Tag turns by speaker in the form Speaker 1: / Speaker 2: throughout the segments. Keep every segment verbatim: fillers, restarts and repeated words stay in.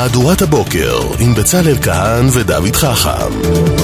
Speaker 1: מהדורת הבוקר עם בצלאל כהן ודוד חכם.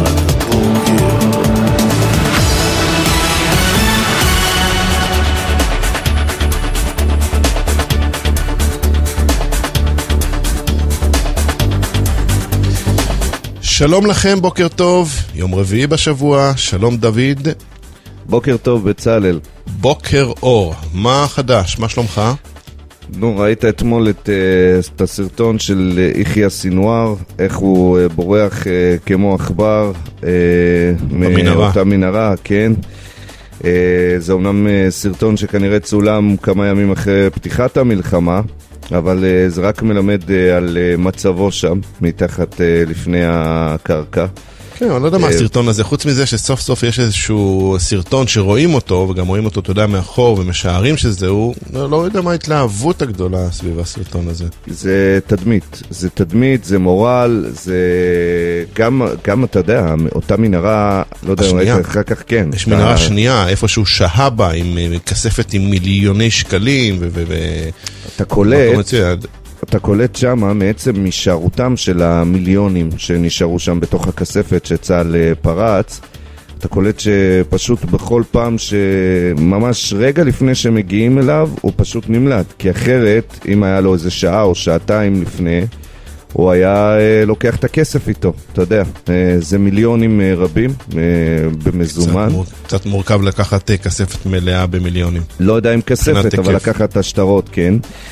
Speaker 1: שלום לכם, בוקר טוב, יום רביעי בשבוע, שלום דוד.
Speaker 2: בוקר טוב בצלאל.
Speaker 1: בוקר אור, מה חדש, מה שלומך?
Speaker 2: נו, ראית אתמול את, את הסרטון של יחיא סינואר, איך הוא בורח כמו עכבר מאותה מנהרה, כן. זה אומנם סרטון שכנראה צולם כמה ימים אחרי פתיחת המלחמה, אבל זה רק מלמד על מצבו שם, מתחת לפני הקרקע.
Speaker 1: כן, אני לא יודע מה הסרטון הזה, חוץ מזה שסוף סוף יש איזשהו סרטון שרואים אותו, וגם רואים אותו, אתה יודע, מאחור, ומשערים שזהו, לא יודע מה ההתלהבות הגדולה סביב הסרטון הזה.
Speaker 2: זה תדמית, זה תדמית, זה מורל, זה גם, גם אתה יודע, אותה מנהרה, לא יודע, ראית אחר כך, כן.
Speaker 1: יש מנהרה שנייה, איפשהו שהה בה, עם כספת עם מיליוני שקלים, ו...
Speaker 2: אתה קולט... אתה קולט שמה מעצם משארותם של המיליונים שנשארו שם בתוך הכספת שצהל פרץ, אתה קולט שפשוט בכל פעם שממש רגע לפני שמגיעים אליו הוא פשוט נמלט, כי אחרת אם היה לו איזה שעה או שעתיים לפני הוא היה לוקח את הכסף איתו, אתה יודע, זה מיליונים רבים במזומן.
Speaker 1: קצת, קצת מורכב לקחת כספת מלאה במיליונים.
Speaker 2: לא יודע אם כספת, אבל לקחת השטרות, כן.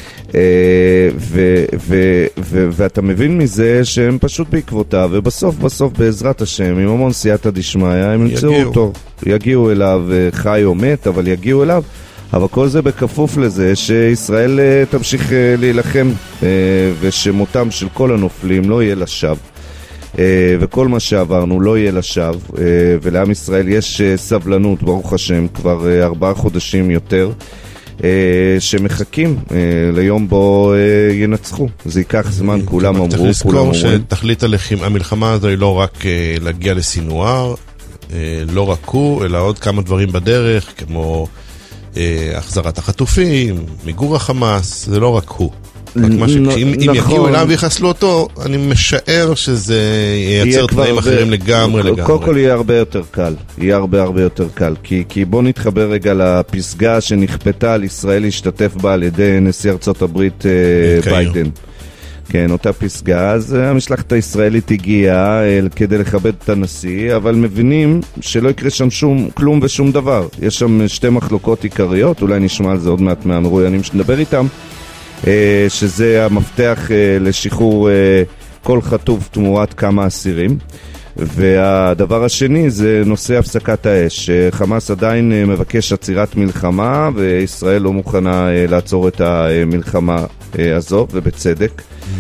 Speaker 2: ו- ו- ו- ואתה מבין מזה שהם פשוט בעקבותיו, ובסוף בסוף בעזרת השם עם המון סייעתא דשמיא הם ימצאו אותו, יגיעו אליו, חי או מת, אבל יגיעו אליו. אבל כל זה בכפוף לזה שישראל תמשיך להילחם, ושמותם של כל הנופלים לא יהיה לשווא, וכל מה שעברנו לא יהיה לשווא, ולעם ישראל יש סבלנות, ברוך השם, כבר ארבעה חודשים יותר, שמחכים ליום בו ינצחו. זה ייקח זמן, כולם אמרו,
Speaker 1: צריך לזכור שתכלית המלחמה הזו היא לא רק להגיע לסינואר, לא רק הוא, אלא עוד כמה דברים בדרך, כמו החזרת החטופים, מיגור החמאס, זה לא רק הוא. אם יגיעו אליו ויחסלו אותו, אני משער שזה ייצר תנאים אחרים לגמרי לגמרי.
Speaker 2: קודם כל יהיה הרבה יותר קל, יהיה הרבה הרבה יותר קל, כי בוא נתחבר רגע לפסגה שנכפתה על ישראל להשתתף בה על ידי נשיא ארצות הברית ביידן. כן, אותה פסגה, אז המשלחת הישראלית הגיעה כדי לכבד את הנשיא, אבל מבינים שלא יקרה שם שום, כלום ושום דבר. יש שם שתי מחלוקות עיקריות, אולי נשמע על זה עוד מעט מהמרואיינים שנדבר איתם, שזה המפתח לשחרור כל חטוף תמורת כמה אסירים. והדבר השני זה נושא הפסקת האש. חמאס עדיין מבקש עצירת מלחמה, וישראל לא מוכנה לעצור את המלחמה הזו, ובצדק.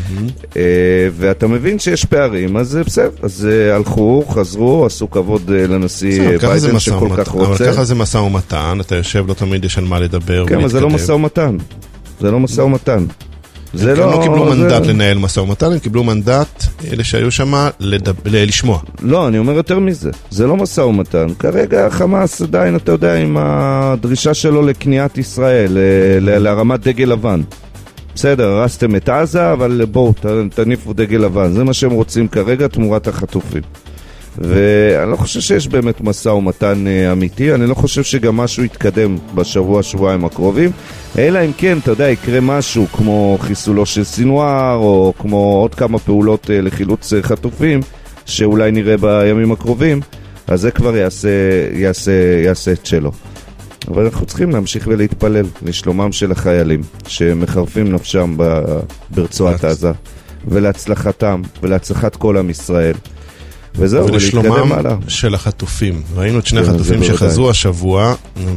Speaker 2: ואתה מבין שיש פערים, אז בסדר, אז הלכו, חזרו, עשו כבוד לנשיא ביידן שכל כך רוצה.
Speaker 1: אבל ככה זה משא ומתן, אתה יושב, לא תמיד יש על מה לדבר.
Speaker 2: כן, אבל זה לא משא ומתן, זה לא משא ומתן.
Speaker 1: הם לא קיבלו מנדט לנהל משא ומתן, הם קיבלו מנדט, אלה שהיו שם, לשמוע.
Speaker 2: לא, אני אומר יותר מזה, זה לא משא ומתן. כרגע חמאס עדיין, אתה יודע, עם הדרישה שלו לקניית ישראל, להרמת דגל לבן. בסדר, הרסתם את עזה, אבל בואו, תניפו דגל לבן. זה מה שהם רוצים כרגע, תמורת החטופים. ואני לא חושב שיש באמת משא ומתן אמיתי, אני לא חושב שגם משהו יתקדם בשבוע, שבועיים הקרובים, אלא אם כן, אתה יודע, יקרה משהו כמו חיסולו של סינואר, או כמו עוד כמה פעולות לחילוץ חטופים, שאולי נראה בימים הקרובים, אז זה כבר יעשה, יעשה, יעשה את שלו. אבל אנחנו צריכים להמשיך ולהתפלל לשלומם של החיילים שמחרפים נפשם ברצועת עזה, ולהצלחתם ולהצלחת כל עם ישראל, וזהו,
Speaker 1: ולשלומם של החטופים. ראינו את שני החטופים שחזרו השבוע,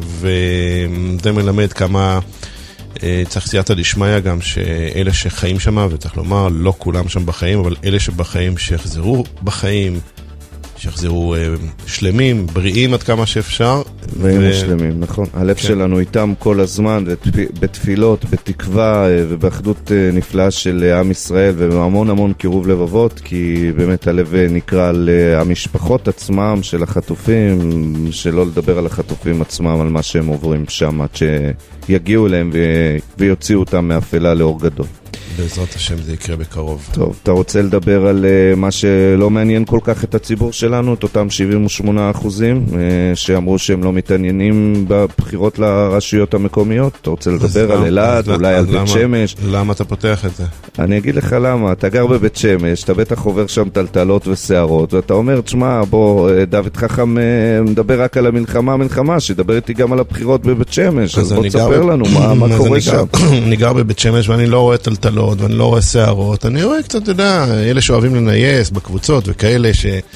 Speaker 1: וזה מלמד כמה צריך סייעתא דשמיא גם, שאלה שחיים שם, וצריך לומר לא כולם שם בחיים, אבל אלה שבחיים שיחזרו בחיים, שיחזרו שלמים, בריאים עד כמה שאפשר.
Speaker 2: בריאים ושלמים, נכון. הלב שלנו איתם כל הזמן, בתפילות, בתקווה ובאחדות נפלאה של עם ישראל, והמון המון קירוב לבבות, כי באמת הלב נקרא על המשפחות עצמם של החטופים, שלא לדבר על החטופים עצמם, על מה שהם עוברים שם, עד שיגיעו אליהם ויוציאו אותם מאפלה לאור גדול.
Speaker 1: בעזרת השם זה יקרה בקרוב.
Speaker 2: טוב, אתה רוצה לדבר על uh, מה שלא מעניין כל כך את הציבור שלנו, את אותם שבעים ושמונה אחוזים, uh, שאמרו שהם לא מתעניינים בבחירות לרשויות המקומיות? אתה רוצה לדבר על אלעד, אולי על בית שמש?
Speaker 1: למה אתה פותח את זה?
Speaker 2: אני אגיד לך למה, אתה גר בבית שמש, אתה בטח עובר שם טלטלות ושערות, ואתה אומר, תשמע, בוא, דוד חכם מדבר רק על המלחמה, המלחמה, שידבר איתי גם על הבחירות בבית שמש, אז בוא תספר לנו מה קורה שם.
Speaker 1: אני גר בבית שמש ואני לא רואה טלטלות ואני לא רואה שערות, אני רואה קצת, אתה יודע, אלה שאוהבים לנייס בקבוצות וכאלה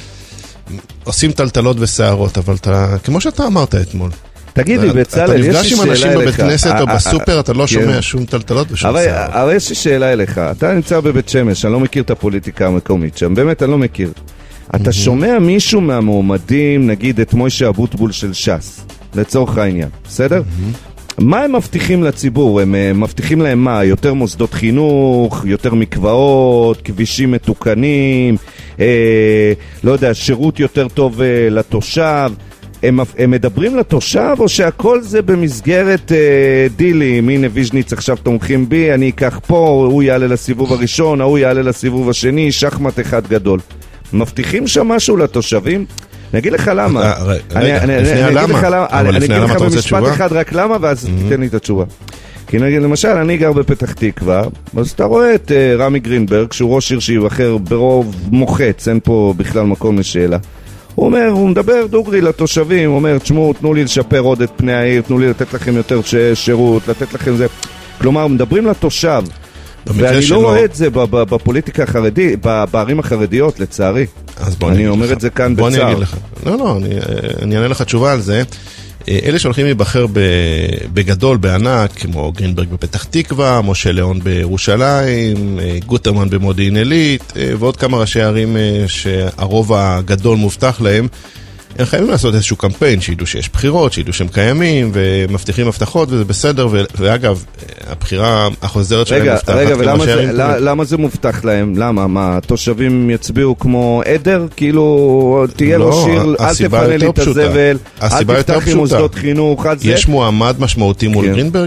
Speaker 1: שעושים טלטלות ושערות, אבל אתה, כמו שאתה אמרת אתמול,
Speaker 2: תגיד לי, בצלאל, יש לי שאלה אליך.
Speaker 1: אתה נפגש עם אנשים בבית כנסת או בסופר, אתה לא שומע שום טלטלות ושום שערות.
Speaker 2: אבל יש לי שאלה אליך, אתה נמצא בבית שמש, אני לא מכיר את הפוליטיקה המקומית שם, באמת אני לא מכיר. אתה שומע מישהו מהמועמדים, נגיד את מוישה אבוטבול של ש"ס, לצורך העניין, בסדר? מה הם מבטיחים לציבור? הם מבטיחים להם מה? יותר מוסדות חינוך, יותר מקוואות, כבישים מתוקנים, אה, לא יודע, שירות יותר טוב אה, לתושב. הם, הם מדברים לתושב או שהכל זה במסגרת אה, דילים? הנה ויז'ניץ עכשיו תומכים בי, אני אקח פה, הוא יעלה לסיבוב הראשון, הוא יעלה לסיבוב השני, שחמט אחד גדול. מבטיחים שם משהו לתושבים? אני אגיד לך למה.
Speaker 1: רגע, לפני הלמה.
Speaker 2: אני אגיד לך במשפט אחד רק למה, ואז תיתן לי את התשובה. כי נגיד, למשל, אני גר בפתח תקווה, אז אתה רואה את רמי גרינברג, שהוא ראש עיר שיבחר ברוב מוחץ, אין פה בכלל מקום לשאלה. הוא אומר, הוא מדבר דוגרי לתושבים, הוא אומר, תשמעו, תנו לי לשפר עוד את פני העיר, תנו לי לתת לכם יותר שירות, לתת לכם זה. כלומר, מדברים לתושב. ואני לא רואה את זה בפוליטיקה החרדית, בערים החרדיות, לצערי. אני אומר את זה כאן בצער.
Speaker 1: בוא אני אגיד לך. לא, לא, אני אענה לך תשובה על זה. אלה שהולכים להיבחר בגדול, בענק, כמו גרינברג בפתח תקווה, משה ליאון בירושלים, גוטרמן במודיעין עילית, ועוד כמה ראשי ערים שהרוב הגדול מובטח להם, הם חייבים לעשות איזשהו קמפיין, שידעו שיש בחירות, שידעו שהם קיימים, ומבטיחים הבטחות, וזה בסדר, ואגב, הבחירה החוזרת שלהם מובטחת.
Speaker 2: רגע, רגע, ולמה זה מובטח להם? למה? מה, התושבים יצביעו כמו עדר? כאילו, תהיה ראש עיר, אל תפנה לי את הזבל, אל תפתח עם מוסדות חינוך, אל זה.
Speaker 1: יש מועמד משמעותי מול גרינברג?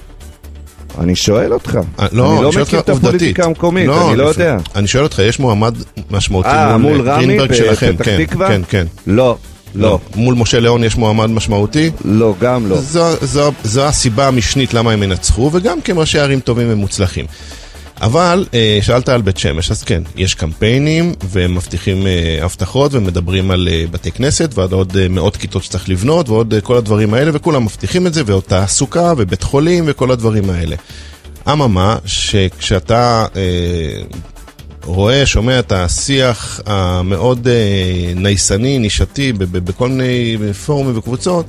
Speaker 2: אני שואל אותך.
Speaker 1: לא,
Speaker 2: אני לא מכיר את הפוליטיקה המקומית, אני לא יודע.
Speaker 1: אני שואל אותך, יש מועמד משמעותי
Speaker 2: מול גרינברג שלכם? בפתח תקווה?
Speaker 1: כן, כן.
Speaker 2: לא. לא.
Speaker 1: מול משה ליאון יש מועמד משמעותי?
Speaker 2: לא, גם לא.
Speaker 1: זו, זו, זו הסיבה המשנית למה הם ינצחו, וגם כי ראשי ערים טובים ומוצלחים. אבל שאלת על בית שמש, אז כן, יש קמפיינים והם מבטיחים הבטחות ומדברים על בתי כנסת ועד עוד מאות כיתות שצריך לבנות ועוד כל הדברים האלה, וכולם מבטיחים את זה, ועוד תעסוקה ובית חולים וכל הדברים האלה. אממה, שכשאתה אה, רואה, שומע את השיח המאוד אה, נייסני, נישתי, בכל מיני פורומים וקבוצות,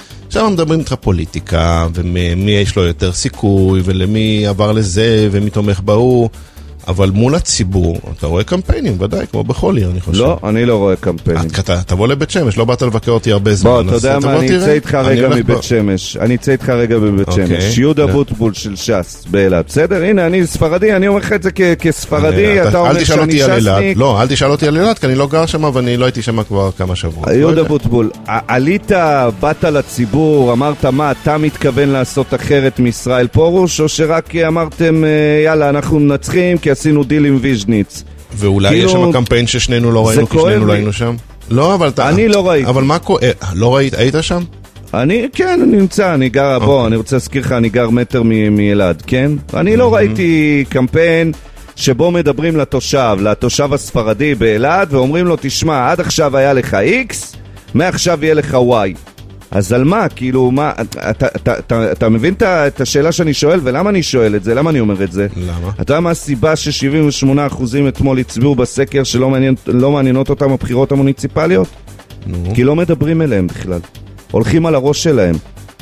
Speaker 1: שם מדברים איתך פוליטיקה, ומי יש לו יותר סיכוי, ולמי עבר לזה, ומי תומך בהוא, אבל מול הציבור, אתה רואה קמפיינים, ודאי, כמו בכל עיר, אני חושב.
Speaker 2: לא, אני לא רואה קמפיינים.
Speaker 1: תבוא לבית שמש, לא באת לבקר אותי הרבה זמן.
Speaker 2: בוא, אתה יודע מה, אני אצא איתך רגע מבית שמש. אני אצא איתך רגע בבית שמש. יהודה בוטבול של ש"ס, באלעד. בסדר? הנה, אני ספרדי, אני אומר לך את זה כספרדי, אתה אומר שאני ש"סניק.
Speaker 1: לא, אל תשאל אותי על אלעד, כי אני לא גר שם, ואני לא הייתי שם כבר כמה שבועות.
Speaker 2: יהודה בוטבול, עלית, באת לציבור, אמרת מה, אתה מתכוון לעשות אחרת מישראל פרוש, או שרק אמרתם, יאללה, אנחנו מנצחים, כי עשינו דיל עם ויז'ניץ.
Speaker 1: ואולי יש שם קמפיין ששנינו לא ראינו, כי שנינו לא היינו שם? לא, אבל אתה...
Speaker 2: אני לא ראיתי.
Speaker 1: אבל מה כואב? לא ראית? היית שם?
Speaker 2: אני, כן, אני נמצא, אני גר, בוא, אני רוצה להזכיר לך, אני גר מטר מאלעד, כן? אני לא ראיתי קמפיין שבו מדברים לתושב, לתושב הספרדי באלעד, ואומרים לו, תשמע, עד עכשיו היה לך X, מעכשיו יהיה לך Y. אז על מה? כאילו, מה, אתה, אתה, אתה, אתה, אתה מבין את השאלה שאני שואל, ולמה אני שואל את זה? למה אני אומר את זה?
Speaker 1: למה?
Speaker 2: אתה יודע מה הסיבה ש-שבעים ושמונה אחוז אתמול הצביעו בסקר שלא מעניין, לא מעניינות אותם הבחירות המוניציפליות? נו. כי לא מדברים אליהם בכלל. הולכים על הראש שלהם.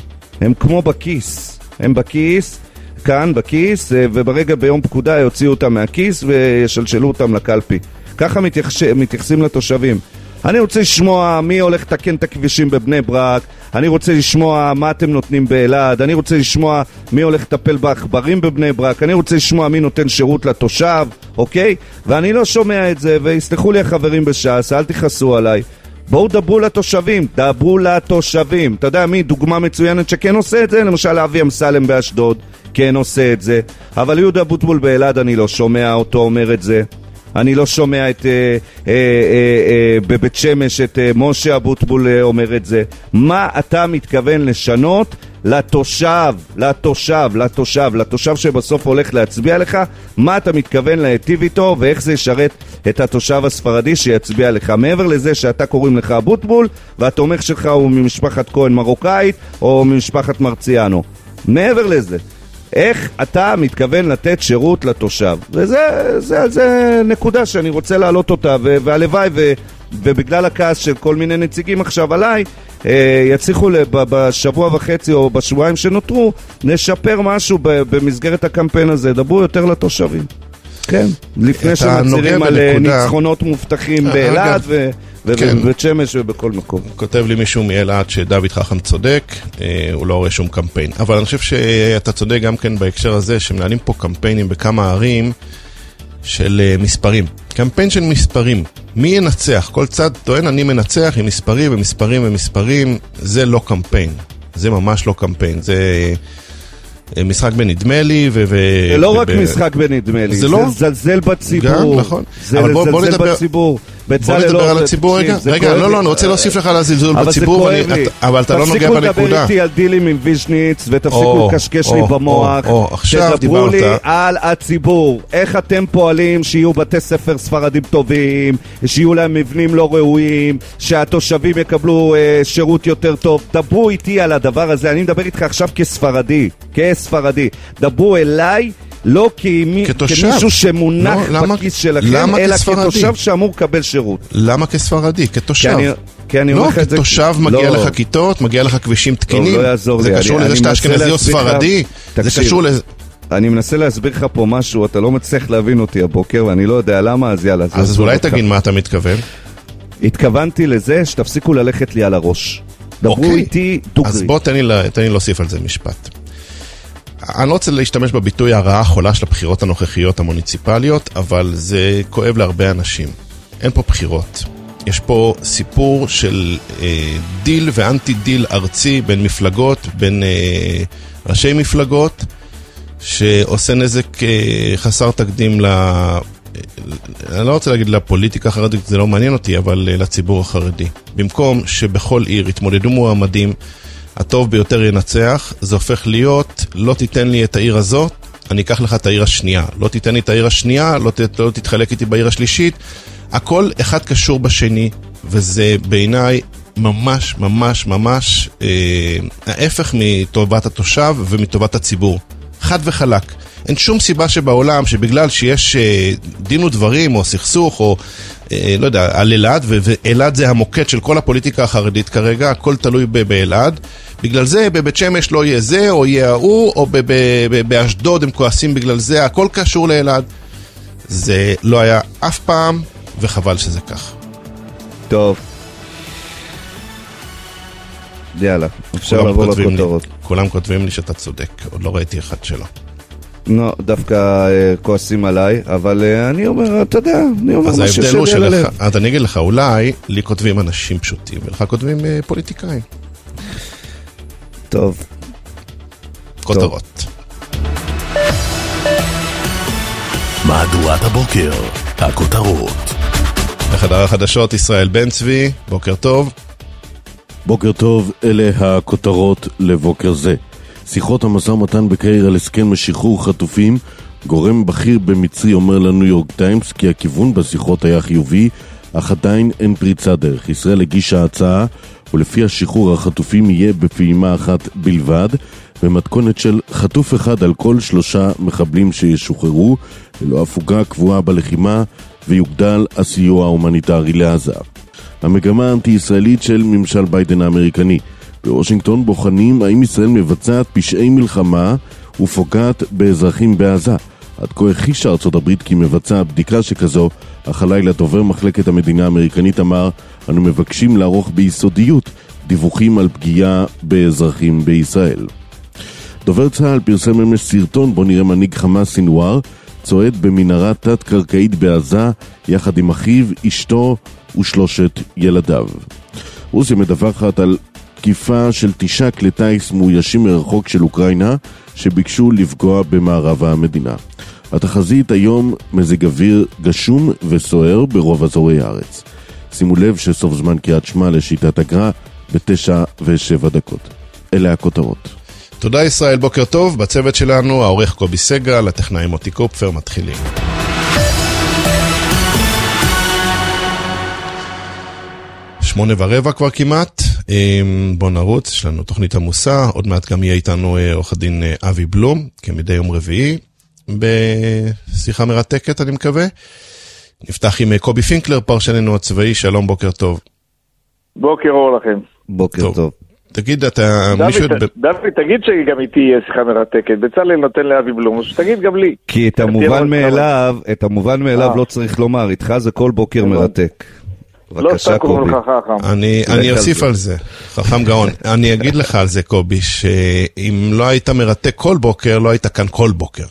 Speaker 2: הם כמו בכיס. הם בכיס, כאן בכיס, וברגע ביום פקודה יוציאו אותם מהכיס וישלשלו אותם לקלפי. ככה מתייחס, מתייחסים לתושבים. אני רוצה לשמוע מי הולך לתקן את הכבישים בבני ברק, אני רוצה לשמוע מה אתם נותנים באלעד, אני רוצה לשמוע מי הולך לטפל באחברים בבני ברק, אני רוצה לשמוע מי נותן שירות לתושב, אוקיי? ואני לא שומע את זה, ויסלחו לי החברים בש"ס, אל תכעסו עליי. בואו דברו לתושבים, דברו לתושבים. אתה יודע מי דוגמה מצוינת שכן עושה את זה? למשל אבי אמסלם באשדוד, כן עושה את זה. אבל יהודה אבוטבול באלעד אני לא שומע אותו אומר את זה. אני לא שומע את, אה, אה, אה, אה, בבית שמש את אה, משה אבוטבול אה, אומר את זה. מה אתה מתכוון לשנות לתושב, לתושב, לתושב, לתושב שבסוף הולך להצביע לך? מה אתה מתכוון להיטיב איתו ואיך זה ישרת את התושב הספרדי שיצביע לך? מעבר לזה שאתה קוראים לך אבוטבול והתומך שלך הוא ממשפחת כהן מרוקאית או ממשפחת מרציאנו. מעבר לזה, איך אתה מתכוון לתת שירות לתושב? וזה זה, זה נקודה שאני רוצה להעלות אותה, והלוואי ו, ובגלל הכעס של כל מיני נציגים עכשיו עליי, אה, יצליחו לב, בשבוע וחצי או בשבועיים שנותרו, נשפר משהו במסגרת הקמפיין הזה. דברו יותר לתושבים. כן, לפני שמצהירים על ניצחונות מובטחים באלעד ו... ובבית שמש ובכל מקום.
Speaker 1: כותב לי מישהו מאלעד שדוד חכם צודק, הוא לא רואה שום קמפיין. אבל אני חושב שאתה צודק גם כן בהקשר הזה, שמנהלים פה קמפיינים בכמה ערים של מספרים. קמפיין של מספרים. מי ינצח? כל צד טוען אני מנצח עם מספרים ומספרים ומספרים. זה לא קמפיין. זה ממש לא קמפיין. זה משחק בנדמה לי ו...
Speaker 2: זה לא רק משחק בנדמה לי. זה זלזל בציבור.
Speaker 1: גם, נכון.
Speaker 2: זה לזלזל בציבור.
Speaker 1: בוא נדבר על הציבור רגע. רגע, לא, לא, אני רוצה להוסיף לך על הזלזול בציבור, אבל אתה לא נוגע בנקודה.
Speaker 2: תפסיקו לדבר איתי על דילים עם ויז'ניץ, ותפסיקו לקשקש לי במוח. תדברו לי על הציבור. איך אתם פועלים שיהיו בתי ספר ספרדים טובים, שיהיו להם מבנים לא ראויים, שהתושבים יקבלו שירות יותר טוב. דברו איתי על הדבר הזה. אני מדבר איתך עכשיו כספרדי, כספרדי. דברו אליי לא כמישהו שמונח בכיס שלכם, אלא כתושב שאמור לקבל שירות.
Speaker 1: למה כספרדי? כתושב.
Speaker 2: לא,
Speaker 1: כתושב מגיע לך כיתות, מגיע לך כבישים תקינים. זה קשור לזה שאתה אשכנזי או ספרדי. זה קשור לזה.
Speaker 2: אני מנסה להסביר לך פה משהו, אתה לא מצליח להבין אותי הבוקר, ואני לא יודע למה, אז יאללה.
Speaker 1: אז אולי תגיד מה אתה מתכוון.
Speaker 2: התכוונתי לזה שתפסיקו ללכת לי על הראש. דברו איתי דוגרי.
Speaker 1: אז בוא תן לי להוסיף על זה משפט. אני לא רוצה להשתמש בביטוי הרעה החולה של הבחירות הנוכחיות המוניציפליות, אבל זה כואב להרבה אנשים. אין פה בחירות. יש פה סיפור של אה, דיל ואנטי דיל ארצי בין מפלגות, בין אה, ראשי מפלגות, שעושה נזק אה, חסר תקדים ל... אני לא רוצה להגיד לפוליטיקה החרדית, זה לא מעניין אותי, אבל אה, לציבור החרדי. במקום שבכל עיר יתמודדו מועמדים, הטוב ביותר ינצח, זה הופך להיות, לא תיתן לי את העיר הזאת, אני אקח לך את העיר השנייה. לא תיתן לי את העיר השנייה, לא, ת, לא תתחלק איתי בעיר השלישית. הכל אחד קשור בשני, וזה בעיניי ממש ממש ממש אה, ההפך מטובת התושב ומטובת הציבור. חד וחלק. אין שום סיבה שבעולם שבגלל שיש אה, דין ודברים או סכסוך או אה, לא יודע, על אלעד, ואלעד זה המוקד של כל הפוליטיקה החרדית כרגע, הכל תלוי באלעד. בגלל זה בבית שמש לא יהיה זה או יהיה ההוא, או באשדוד הם כועסים בגלל זה, הכל קשור לאלעד. זה לא היה אף פעם, וחבל שזה כך.
Speaker 2: טוב. יאללה, אפשר לבוא לכותרות.
Speaker 1: כולם כותבים לי שאתה צודק, עוד לא ראיתי אחד שלו.
Speaker 2: לא, דווקא כועסים עליי, אבל אני אומר, אתה יודע, אני אומר מה ששווה על הלב.
Speaker 1: אז אני אגיד לך, אולי לי כותבים אנשים פשוטים, ולך כותבים פוליטיקאים.
Speaker 2: טוב.
Speaker 1: כותרות.
Speaker 3: מהדורת הבוקר, הכותרות.
Speaker 1: בחדר החדשות ישראל בן צבי, בוקר טוב.
Speaker 4: בוקר טוב, אלה הכותרות לבוקר זה. שיחות המשא ומתן בקהיר על הסכם השחרור חטופים, גורם בכיר במצרי אומר לניו יורק טיימס כי הכיוון בשיחות היה חיובי, אך עדיין אין פריצה דרך. ישראל הגישה הצעה, ולפי השחרור החטופים יהיה בפעימה אחת בלבד, במתכונת של חטוף אחד על כל שלושה מחבלים שישוחררו, ללא הפוגה קבועה בלחימה, ויוגדל הסיוע ההומניטרי לעזה. המגמה האנטי-ישראלית של ממשל ביידן האמריקני. בוושינגטון בוחנים האם ישראל מבצעת פשעי מלחמה ופוגעת באזרחים בעזה. עד כה הכחישה ארצות הברית כי מבצע בדיקה שכזו, אך הלילה דובר מחלקת המדינה האמריקנית אמר, אנו מבקשים לערוך ביסודיות דיווחים על פגיעה באזרחים בישראל. דובר צה"ל פרסם אמש סרטון בו נראה מנהיג חמאס סינואר צועד במנהרה תת-קרקעית בעזה יחד עם אחיו, אשתו ושלושת ילדיו. רוסיה מדווחת על תקיפה של תשעה כלי טיס מאוישים מרחוק של אוקראינה שביקשו לפגוע במערב המדינה. התחזית היום מזג אוויר גשום וסוער ברוב אזורי הארץ. שימו לב שסוף זמן קריאת שמע לשיטת הגר"א בתשע ושבע דקות. אלה הכותרות.
Speaker 1: תודה ישראל, בוקר טוב. בצוות שלנו העורך קובי סגל, הטכנאי מוטי קופפר. מתחילים. שמונה ורבע כבר כמעט. בוא נרוץ, יש לנו תוכנית עמוסה. עוד מעט גם יהיה איתנו עורך הדין אבי בלום, כמדי יום רביעי, בשיחה מרתקת אני מקווה. נפתח עם קובי פינקלר, פרשננו הצבאי. שלום, בוקר טוב.
Speaker 5: בוקר אור לכם.
Speaker 2: בוקר טוב, טוב.
Speaker 1: תגיד, אתה...
Speaker 5: דוד,
Speaker 1: מישהו...
Speaker 5: דוד, תגיד שגם איתי יהיה שיחה מרתקת. בצלאל נותן לאבי בלום, שתגיד גם לי.
Speaker 2: כי את המובן מאליו, את המובן מאליו לא צריך לומר, איתך זה כל בוקר מרתק.
Speaker 5: לא סתם קוראים לך חכם.
Speaker 1: אני אוסיף על זה, חכם גאון. אני אגיד לך על זה, קובי, שאם לא היית מרתק כל בוקר, לא היית כאן כל בוקר.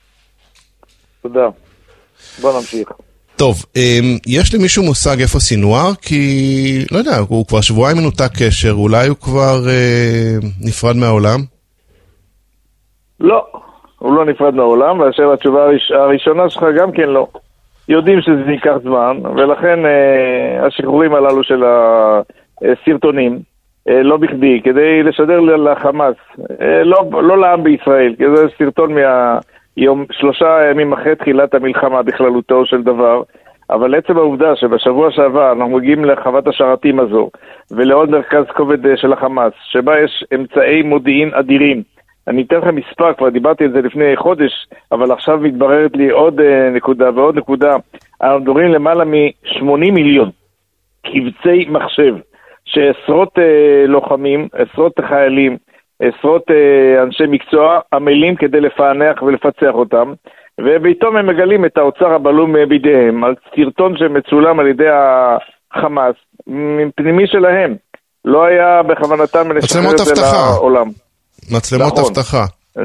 Speaker 5: תודה. בוא נמשיך.
Speaker 1: טוב, יש לי מישהו מושג איפה סינואר? כי, לא יודע, הוא כבר שבועיים מנותק קשר, אולי הוא כבר נפרד מהעולם?
Speaker 5: לא, הוא לא נפרד מהעולם, ואשר התשובה הראשונה שלך גם כן לא. יודעים שזה ייקח זמן, ולכן אה, השחרורים הללו של הסרטונים, אה, לא בכדי, כדי לשדר לחמאס, אה, לא, לא לעם בישראל, כי זה סרטון מהיום, שלושה ימים אחרי תחילת המלחמה בכללותו של דבר, אבל עצם העובדה שבשבוע שעבר אנחנו מגיעים לחוות השרתים הזו, ולעוד מרכז כובד של החמאס, שבה יש אמצעי מודיעין אדירים, אני אתן לכם מספר, כבר דיברתי על זה לפני חודש, אבל עכשיו מתבררת לי עוד uh, נקודה ועוד נקודה. אנחנו מדברים למעלה מ-שמונים מיליון קבצי מחשב, שעשרות uh, לוחמים, עשרות חיילים, עשרות uh, אנשי מקצוע עמלים כדי לפענח ולפצח אותם, ובעיתום הם מגלים את האוצר הבלום בידיהם, על סרטון שמצולם על ידי החמאס, פנימי שלהם. לא היה בכוונתם לשחרר את זה לעולם.
Speaker 1: מצלמות הבטחה.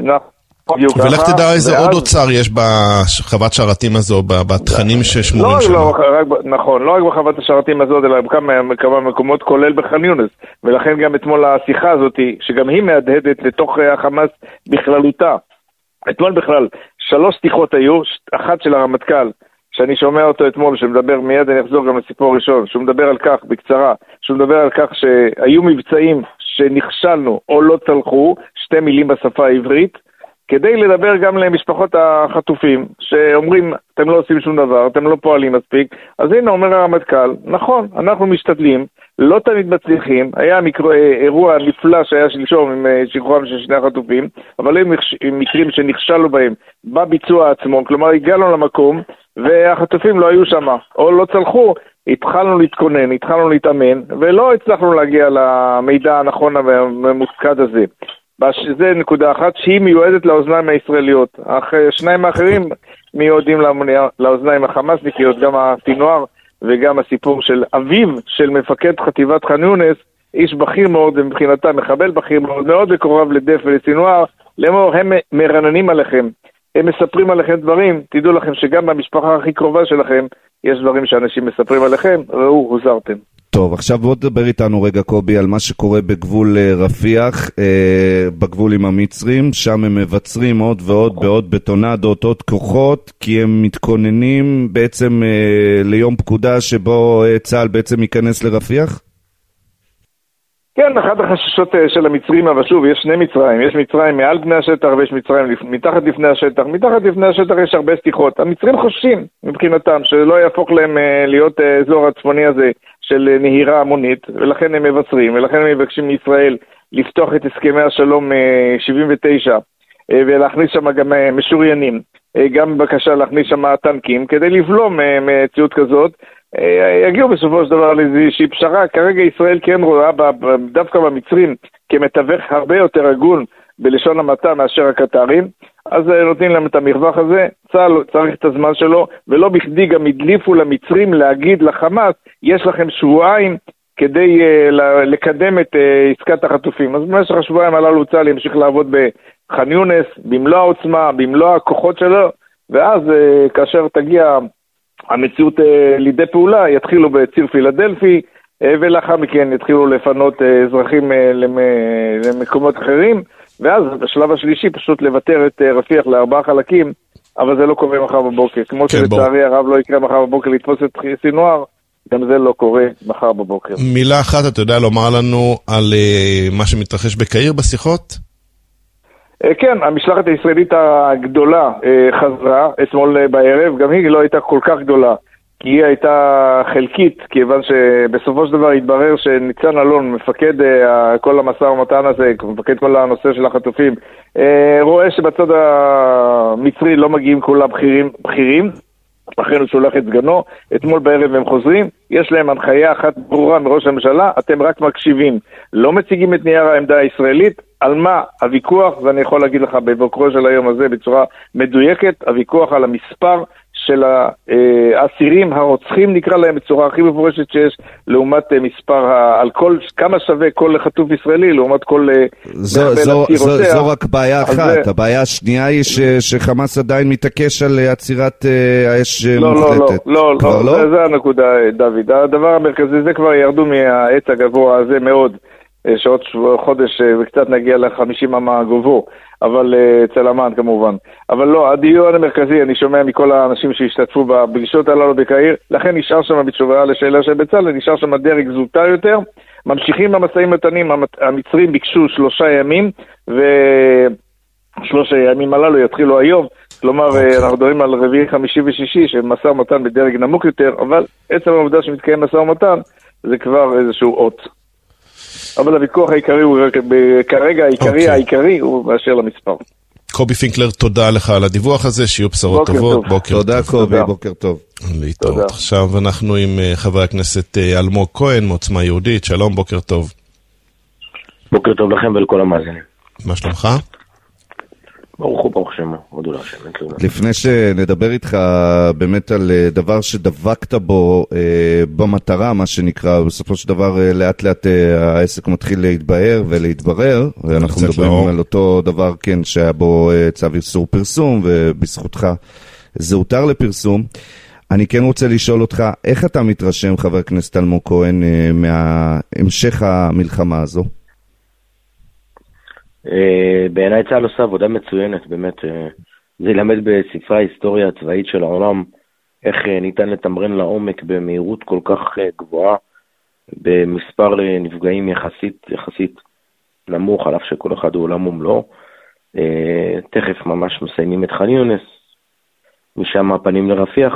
Speaker 1: ולך תדע איזה עוד אוצר יש בחוות שרתים הזו, בתכנים ששמורים שם.
Speaker 5: נכון, לא רק בחוות השרתים הזו, אלא בכמה מקומות, כולל בח'אן יונס. ולכן גם אתמול השיחה הזאת, שגם היא מהדהדת לתוך החמאס בכללותה. אתמול בכלל, שלוש שיחות היו, אחת של הרמטכ"ל, שאני שומע אותו אתמול, שמדבר, מיד אני אחזור גם לסיפור הראשון, שהוא מדבר על כך, בקצרה, שהוא מדבר על כך שהיו מבצעים שנכשלנו או לא צלחו, שתי מילים בשפה העברית, כדי לדבר גם למשפחות החטופים, שאומרים, אתם לא עושים שום דבר, אתם לא פועלים מספיק, אז הנה אומר הרמטכ"ל, נכון, אנחנו משתדלים, לא תמיד מצליחים, היה מקר... אירוע נפלא שהיה שלשום עם שחרורם של שני החטופים, אבל היו מקרים שנכשלנו בהם בביצוע עצמו, כלומר הגענו למקום, והחטופים לא היו שם, או לא צלחו, התחלנו להתכונן, התחלנו להתאמן, ולא הצלחנו להגיע למידע הנכון הממוסקד הזה. זה נקודה אחת שהיא מיועדת לאוזניים הישראליות. אך שניים האחרים מיועדים לאוזניים החמאסניקיות, גם הסינואר וגם הסיפור של אביו של מפקד חטיבת ח'אן יונס, איש בכיר מאוד ומבחינתה מחבל בכיר מאוד, מאוד מקורב לדף ולסינואר, לאמור הם מרננים עליכם. הם מספרים עליכם דברים, תדעו לכם שגם במשפחה הכי קרובה שלכם יש דברים שאנשים מספרים עליכם, ראו, הוזרתם.
Speaker 2: טוב, עכשיו בוא תדבר איתנו רגע קובי על מה שקורה בגבול רפיח, אה, בגבול עם המצרים, שם הם מבצרים עוד ועוד בעוד בטונדות, עוד כוחות, כי הם מתכוננים בעצם אה, ליום פקודה שבו אה, צה"ל בעצם ייכנס לרפיח?
Speaker 5: כן, אחד החששות של המצרים, אבל שוב, יש שני מצרים, יש מצרים מעל פני השטח ויש מצרים מתחת לפני השטח, מתחת לפני השטח יש הרבה סתיחות, המצרים חוששים מבחינתם שלא יהפוך להם להיות אזור הצפוני הזה של נהירה המונית, ולכן הם מבצרים, ולכן הם מבקשים מישראל לפתוח את הסכמי השלום שבעים ותשע ולהכניס שם גם משוריינים, גם בבקשה להכניס שם טנקים כדי לבלום מציאות כזאת, יגיעו בסופו של דבר לאיזושהי פשרה. כרגע ישראל כן רואה דווקא במצרים כמתווך הרבה יותר הגון בלשון המעטה מאשר הקטרים, אז נותנים להם את המרווח הזה. צה"ל צריך את הזמן שלו, ולא בכדי גם הדליפו למצרים להגיד לחמאס, יש לכם שבועיים כדי uh, לקדם את uh, עסקת החטופים. אז במשך השבועיים הללו צה"ל ימשיך לעבוד בח'אן יונס, במלוא העוצמה, במלוא הכוחות שלו, ואז uh, כאשר תגיע המציאות uh, לידי פעולה, יתחילו בציר פילדלפי, ולאחר מכן יתחילו לפנות אזרחים למקומות אחרים, ואז בשלב השלישי פשוט לוותר את רפיח לארבעה חלקים, אבל זה לא קורה מחר בבוקר. כמו שלצערי הרב לא יקרה מחר בבוקר לתפוס את סינואר, גם זה לא קורה מחר בבוקר.
Speaker 1: מילה אחת, אתה יודע לומר לנו על מה שמתרחש בקהיר בשיחות?
Speaker 5: כן, המשלחת הישראלית הגדולה חזרה אתמול בערב, גם היא לא הייתה כל כך גדולה, כי היא הייתה חלקית, כיוון שבסופו של דבר התברר שניצן אלון, מפקד כל המשא ומתן הזה, מפקד כל הנושא של החטופים, רואה שבצד המצרי לא מגיעים כולה בכירים, בכירים, לכן הוא שולח את סגנו, אתמול בערב הם חוזרים, יש להם הנחיה אחת ברורה מראש הממשלה, אתם רק מקשיבים, לא מציגים את נייר העמדה הישראלית, על מה הוויכוח, ואני יכול להגיד לך בבוקרו של היום הזה בצורה מדויקת, הוויכוח על המספר של האסירים הרוצחים, נקרא להם בצורה הכי מפורשת שיש, לעומת מספר, על כל, כמה שווה כל חטוף ישראלי, לעומת כל...
Speaker 2: זו, זו, זו, זו רק בעיה אחת, זה... הבעיה השנייה היא ש, שחמאס עדיין מתעקש על עצירת האש
Speaker 5: לא,
Speaker 2: מוחלטת.
Speaker 5: לא, לא, לא, לא, זה, זה הנקודה, דוד. הדבר המרכזי, זה כבר ירדו מהעץ הגבוה הזה מאוד, שעוד חודש וקצת נגיע ל-חמישים אמה גובו, אבל אצל אמן כמובן. אבל לא, הדיון המרכזי, אני שומע מכל האנשים שהשתתפו בפגישות הללו בקהיר, לכן נשאר שם בתשובה לשאלה של בצלאל, נשאר שם דרג זוטר יותר, ממשיכים במשאים ומתנים, המצרים ביקשו שלושה ימים, ושלושה ימים הללו יתחילו היום, כלומר אנחנו מדברים על רביעי, חמישי ושישי, שמשא ומתן בדרג נמוך יותר, אבל עצם העובדה שמתקיים משא ומתן, זה כבר איזשהו אות. אבל הוויכוח העיקרי הוא כרגע העיקרי העיקרי הוא באשר למספר.
Speaker 1: קובי פינקלר, תודה לך על הדיווח הזה, שיהיו בשורות טובות.
Speaker 2: תודה קובי, בוקר טוב.
Speaker 1: להתראות. עכשיו אנחנו עם חבר הכנסת אלמוג כהן מעוצמה יהודית. שלום, בוקר טוב.
Speaker 6: בוקר טוב לכם ולכל המאזינים.
Speaker 1: מה שלומך?
Speaker 6: ברוך הוא ברוך שמו, הודו להשם.
Speaker 2: לפני שנדבר איתך באמת על דבר שדבקת בו במטרה, מה שנקרא, בסופו של דבר לאט לאט העסק מתחיל להתבהר ולהתברר, ואנחנו מדברים על אותו דבר, כן, שהיה בו צו איסור פרסום, ובזכותך זה הותר לפרסום. אני כן רוצה לשאול אותך, איך אתה מתרשם, חבר הכנסת אלמוג כהן, מהמשך המלחמה הזו?
Speaker 6: בעיניי צה"ל עושה עבודה מצוינת, באמת. זה ילמד בספרי ההיסטוריה הצבאית של העולם, איך ניתן לתמרן לעומק במהירות כל כך גבוהה, במספר נפגעים יחסית, יחסית נמוך, על אף שכל אחד הוא עולם ומלואו. תכף ממש מסיימים את ח'אן יונס, משם הפנים לרפיח,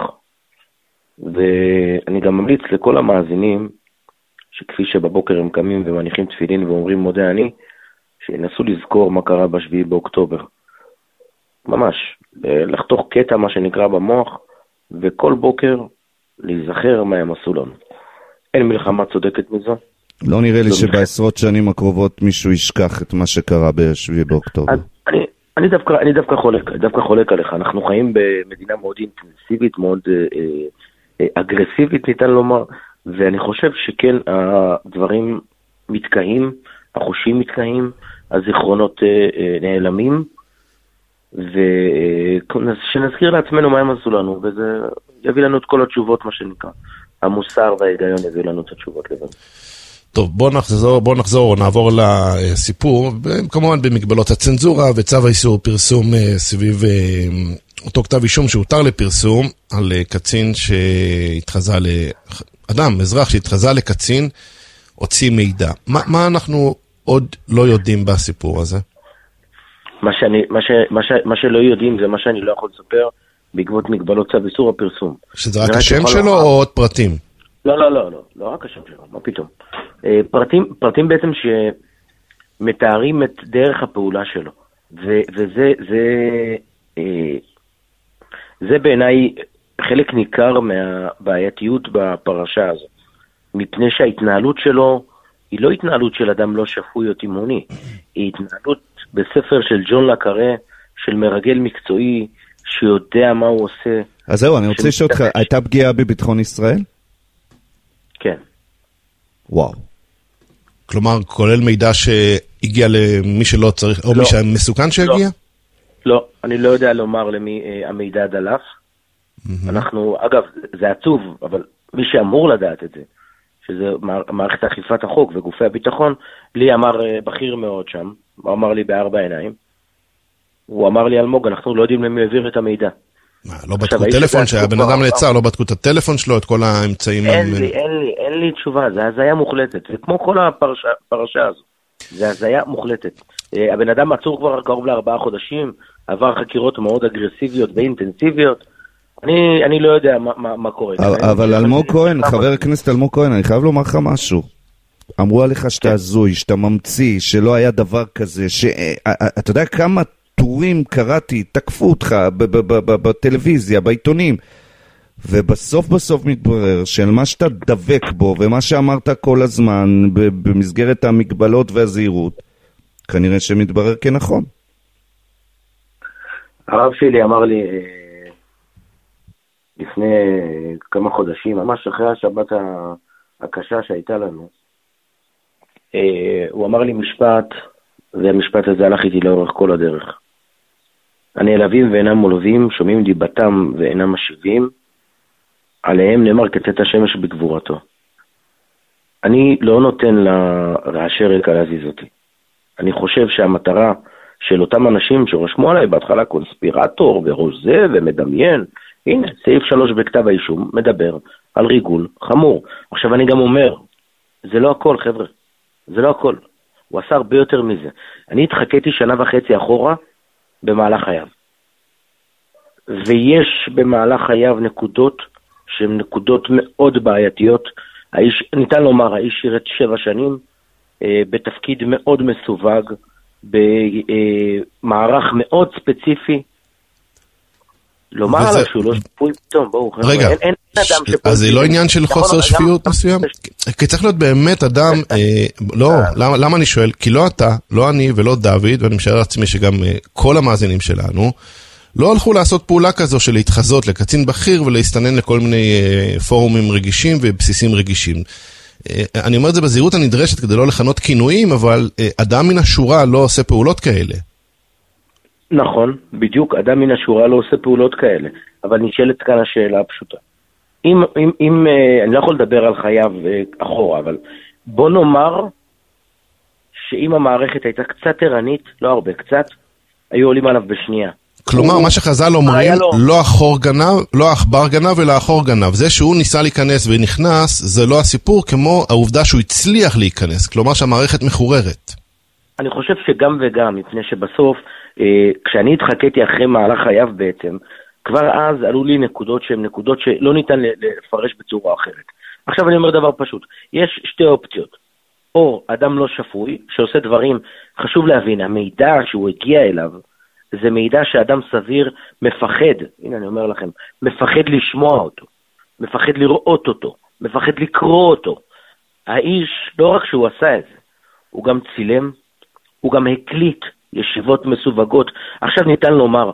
Speaker 6: ואני גם ממליץ לכל המאזינים, שכפי שבבוקר הם קמים ומניחים תפילין ואומרים מודה אני, שינסו לזכור מה קרה בשביעי באוקטובר. ממש, לחתוך קטע מה שנקרא במוח, וכל בוקר להיזכר מה הם עשו לנו. אין מלחמה צודקת מזו.
Speaker 2: לא נראה לי שבעשרות שנים הקרובות מישהו ישכח את מה שקרה בשביעי באוקטובר.
Speaker 6: אני, אני דווקא, אני דווקא חולק, דווקא חולק עליך. אנחנו חיים במדינה מאוד אינטנסיבית, מאוד אה, אה, אגרסיבית ניתן לומר, ואני חושב שכן הדברים מתקעים, החושים מתקעים, הזיכרונות אה, אה, נעלמים, ושנזכיר לעצמנו מה הם עשו לנו, וזה יביא לנו את כל התשובות, מה שנקרא. המוסר וההיגיון יביא לנו את התשובות לבד.
Speaker 1: טוב, בוא נחזור, בוא נחזור, נעבור לסיפור, כמובן במגבלות הצנזורה וצו האיסור פרסום סביב אותו כתב אישום שהותר לפרסום על קצין שהתחזה לאדם, אזרח שהתחזה לקצין, הוציא מידע. מה, מה אנחנו עוד לא יודעים בסיפור הזה?
Speaker 6: מה שאני, מה ש, מה ש, מה שלא יודעים זה מה שאני לא יכול לספר בעקבות מגבלות צו איסור הפרסום. שזה
Speaker 1: רק השם שלו או עוד פרטים?
Speaker 6: לא, לא, לא, לא, לא רק השם שלו, מה פתאום. פרטים, פרטים בעצם שמתארים את דרך הפעולה שלו. ו, וזה, זה, זה בעיניי חלק ניכר מהבעייתיות בפרשה הזו. מפני שההתנהלות שלו היא לא התנהלות של אדם לא שפוי או תימוני, היא התנהלות בספר של ג'ון לקארה, של מרגל מקצועי, שיודע מה הוא עושה.
Speaker 2: אז זהו, אני רוצה לשאול אותך, הייתה פגיעה בביטחון ישראל?
Speaker 6: כן.
Speaker 2: וואו.
Speaker 1: כלומר, כולל מידע שהגיע למי שלא צריך, או מי שמסוכן שהגיע?
Speaker 6: לא, אני לא יודע לומר למי המידע דלף. אנחנו, אגב, זה עצוב, אבל מי שאמור לדעת את זה, שזה מערכת אכיפת החוק וגופי הביטחון, לי אמר בכיר מאוד שם, הוא אמר לי בארבע עיניים, הוא אמר לי, אלמוג, אנחנו לא יודעים למי העביר את המידע.
Speaker 1: מה, לא בדקו טלפון שהיה בן אדם נעצר, לא בדקו את הטלפון שלו, את כל האמצעים.
Speaker 6: אין לי, אין לי, אין לי תשובה, זה הזיה מוחלטת, זה כמו כל הפרשה הזו, זה הזיה מוחלטת. הבן אדם עצור כבר קרוב לארבעה חודשים, עבר חקירות מאוד אגרסיביות ואינטנסיביות, אני, אני לא יודע מה, מה, מה קורה.
Speaker 2: אבל אלמוג כהן, חבר הכנסת אלמוג כהן, אני חייב לומר לך משהו. אמרו עליך שאתה הזוי, שאתה ממציא, שלא היה דבר כזה, שאתה יודע כמה טורים קראתי, תקפו אותך בטלוויזיה, בעיתונים, ובסוף בסוף מתברר של מה שאתה דבק בו, ומה שאמרת כל הזמן, במסגרת המגבלות והזהירות, כנראה שמתברר כנכון.
Speaker 6: הרב שלי אמר לי, לפני כמה חודשים, ממש אחרי השבת הקשה שהייתה לנו, הוא אמר לי משפט, והמשפט הזה הלך איתי לאורך כל הדרך. הנעלבים ואינם מולבים, שומעים דיבתם ואינם משיבים, עליהם נאמר כצאת השמש בגבורתו. אני לא נותן לרעשי רקע להזיז אותי. אני חושב שהמטרה של אותם אנשים שרשמו עליי בהתחלה קונספירטור וראש זה ומדמיין, הנה, סעיף שלוש בכתב האישום מדבר על ריגול חמור. עכשיו אני גם אומר, זה לא הכל חבר'ה, זה לא הכל. הוא עשה הרבה יותר מזה. אני התחכיתי שנה וחצי אחורה במהלך חייו. ויש במהלך חייו נקודות שהן נקודות מאוד בעייתיות. האיש, ניתן לומר, האיש שירת שבע שנים אה, בתפקיד מאוד מסווג, במערך מאוד ספציפי. לומר עליו שהוא לא שפוי פתאום, בואו,
Speaker 1: רגע,
Speaker 6: אין, אין אדם שפוי.
Speaker 1: אז זה לא עניין של חוסר שפיות מסוים? כי צריך להיות באמת אדם, לא, למה אני שואל? כי לא אתה, לא אני ולא דוד, ואני משער לעצמי שגם כל המאזינים שלנו, לא הלכו לעשות פעולה כזו של להתחזות לקצין בכיר ולהסתנן לכל מיני פורומים רגישים ובסיסים רגישים. אני אומר את זה בזהירות הנדרשת כדי לא לכנות כינויים, אבל אדם מן השורה לא עושה פעולות כאלה.
Speaker 6: נכון, בדיוק, אדם מן השורה לא עושה פעולות כאלה, אבל נשאלת כאן השאלה הפשוטה. אם, אם, אם, אני לא יכול לדבר על חייו אחורה, אבל בוא נאמר שאם המערכת הייתה קצת ערנית, לא הרבה, קצת, היו עולים עליו בשנייה.
Speaker 1: כלומר, מה שחז"ל אומרים, לא אחור גנב, לא עכבר גנב, אלא אחור גנב. זה שהוא ניסה להיכנס ונכנס, זה לא הסיפור, כמו העובדה שהוא הצליח להיכנס. כלומר שהמערכת מחוררת. אני
Speaker 6: חושב שגם וגם, מפני שבסוף, כשאני התחכיתי אחרי מהלך חייו בעצם, כבר אז עלו לי נקודות שהן נקודות שלא ניתן לפרש בצורה אחרת. עכשיו אני אומר דבר פשוט, יש שתי אופציות. או אדם לא שפוי, שעושה דברים, חשוב להבין, המידע שהוא הגיע אליו, זה מידע שאדם סביר מפחד, הנה אני אומר לכם, מפחד לשמוע אותו, מפחד לראות אותו, מפחד לקרוא אותו. האיש, לא רק שהוא עשה את זה, הוא גם צילם, הוא גם הקליט ישיבות מסווגות. עכשיו ניתן לומר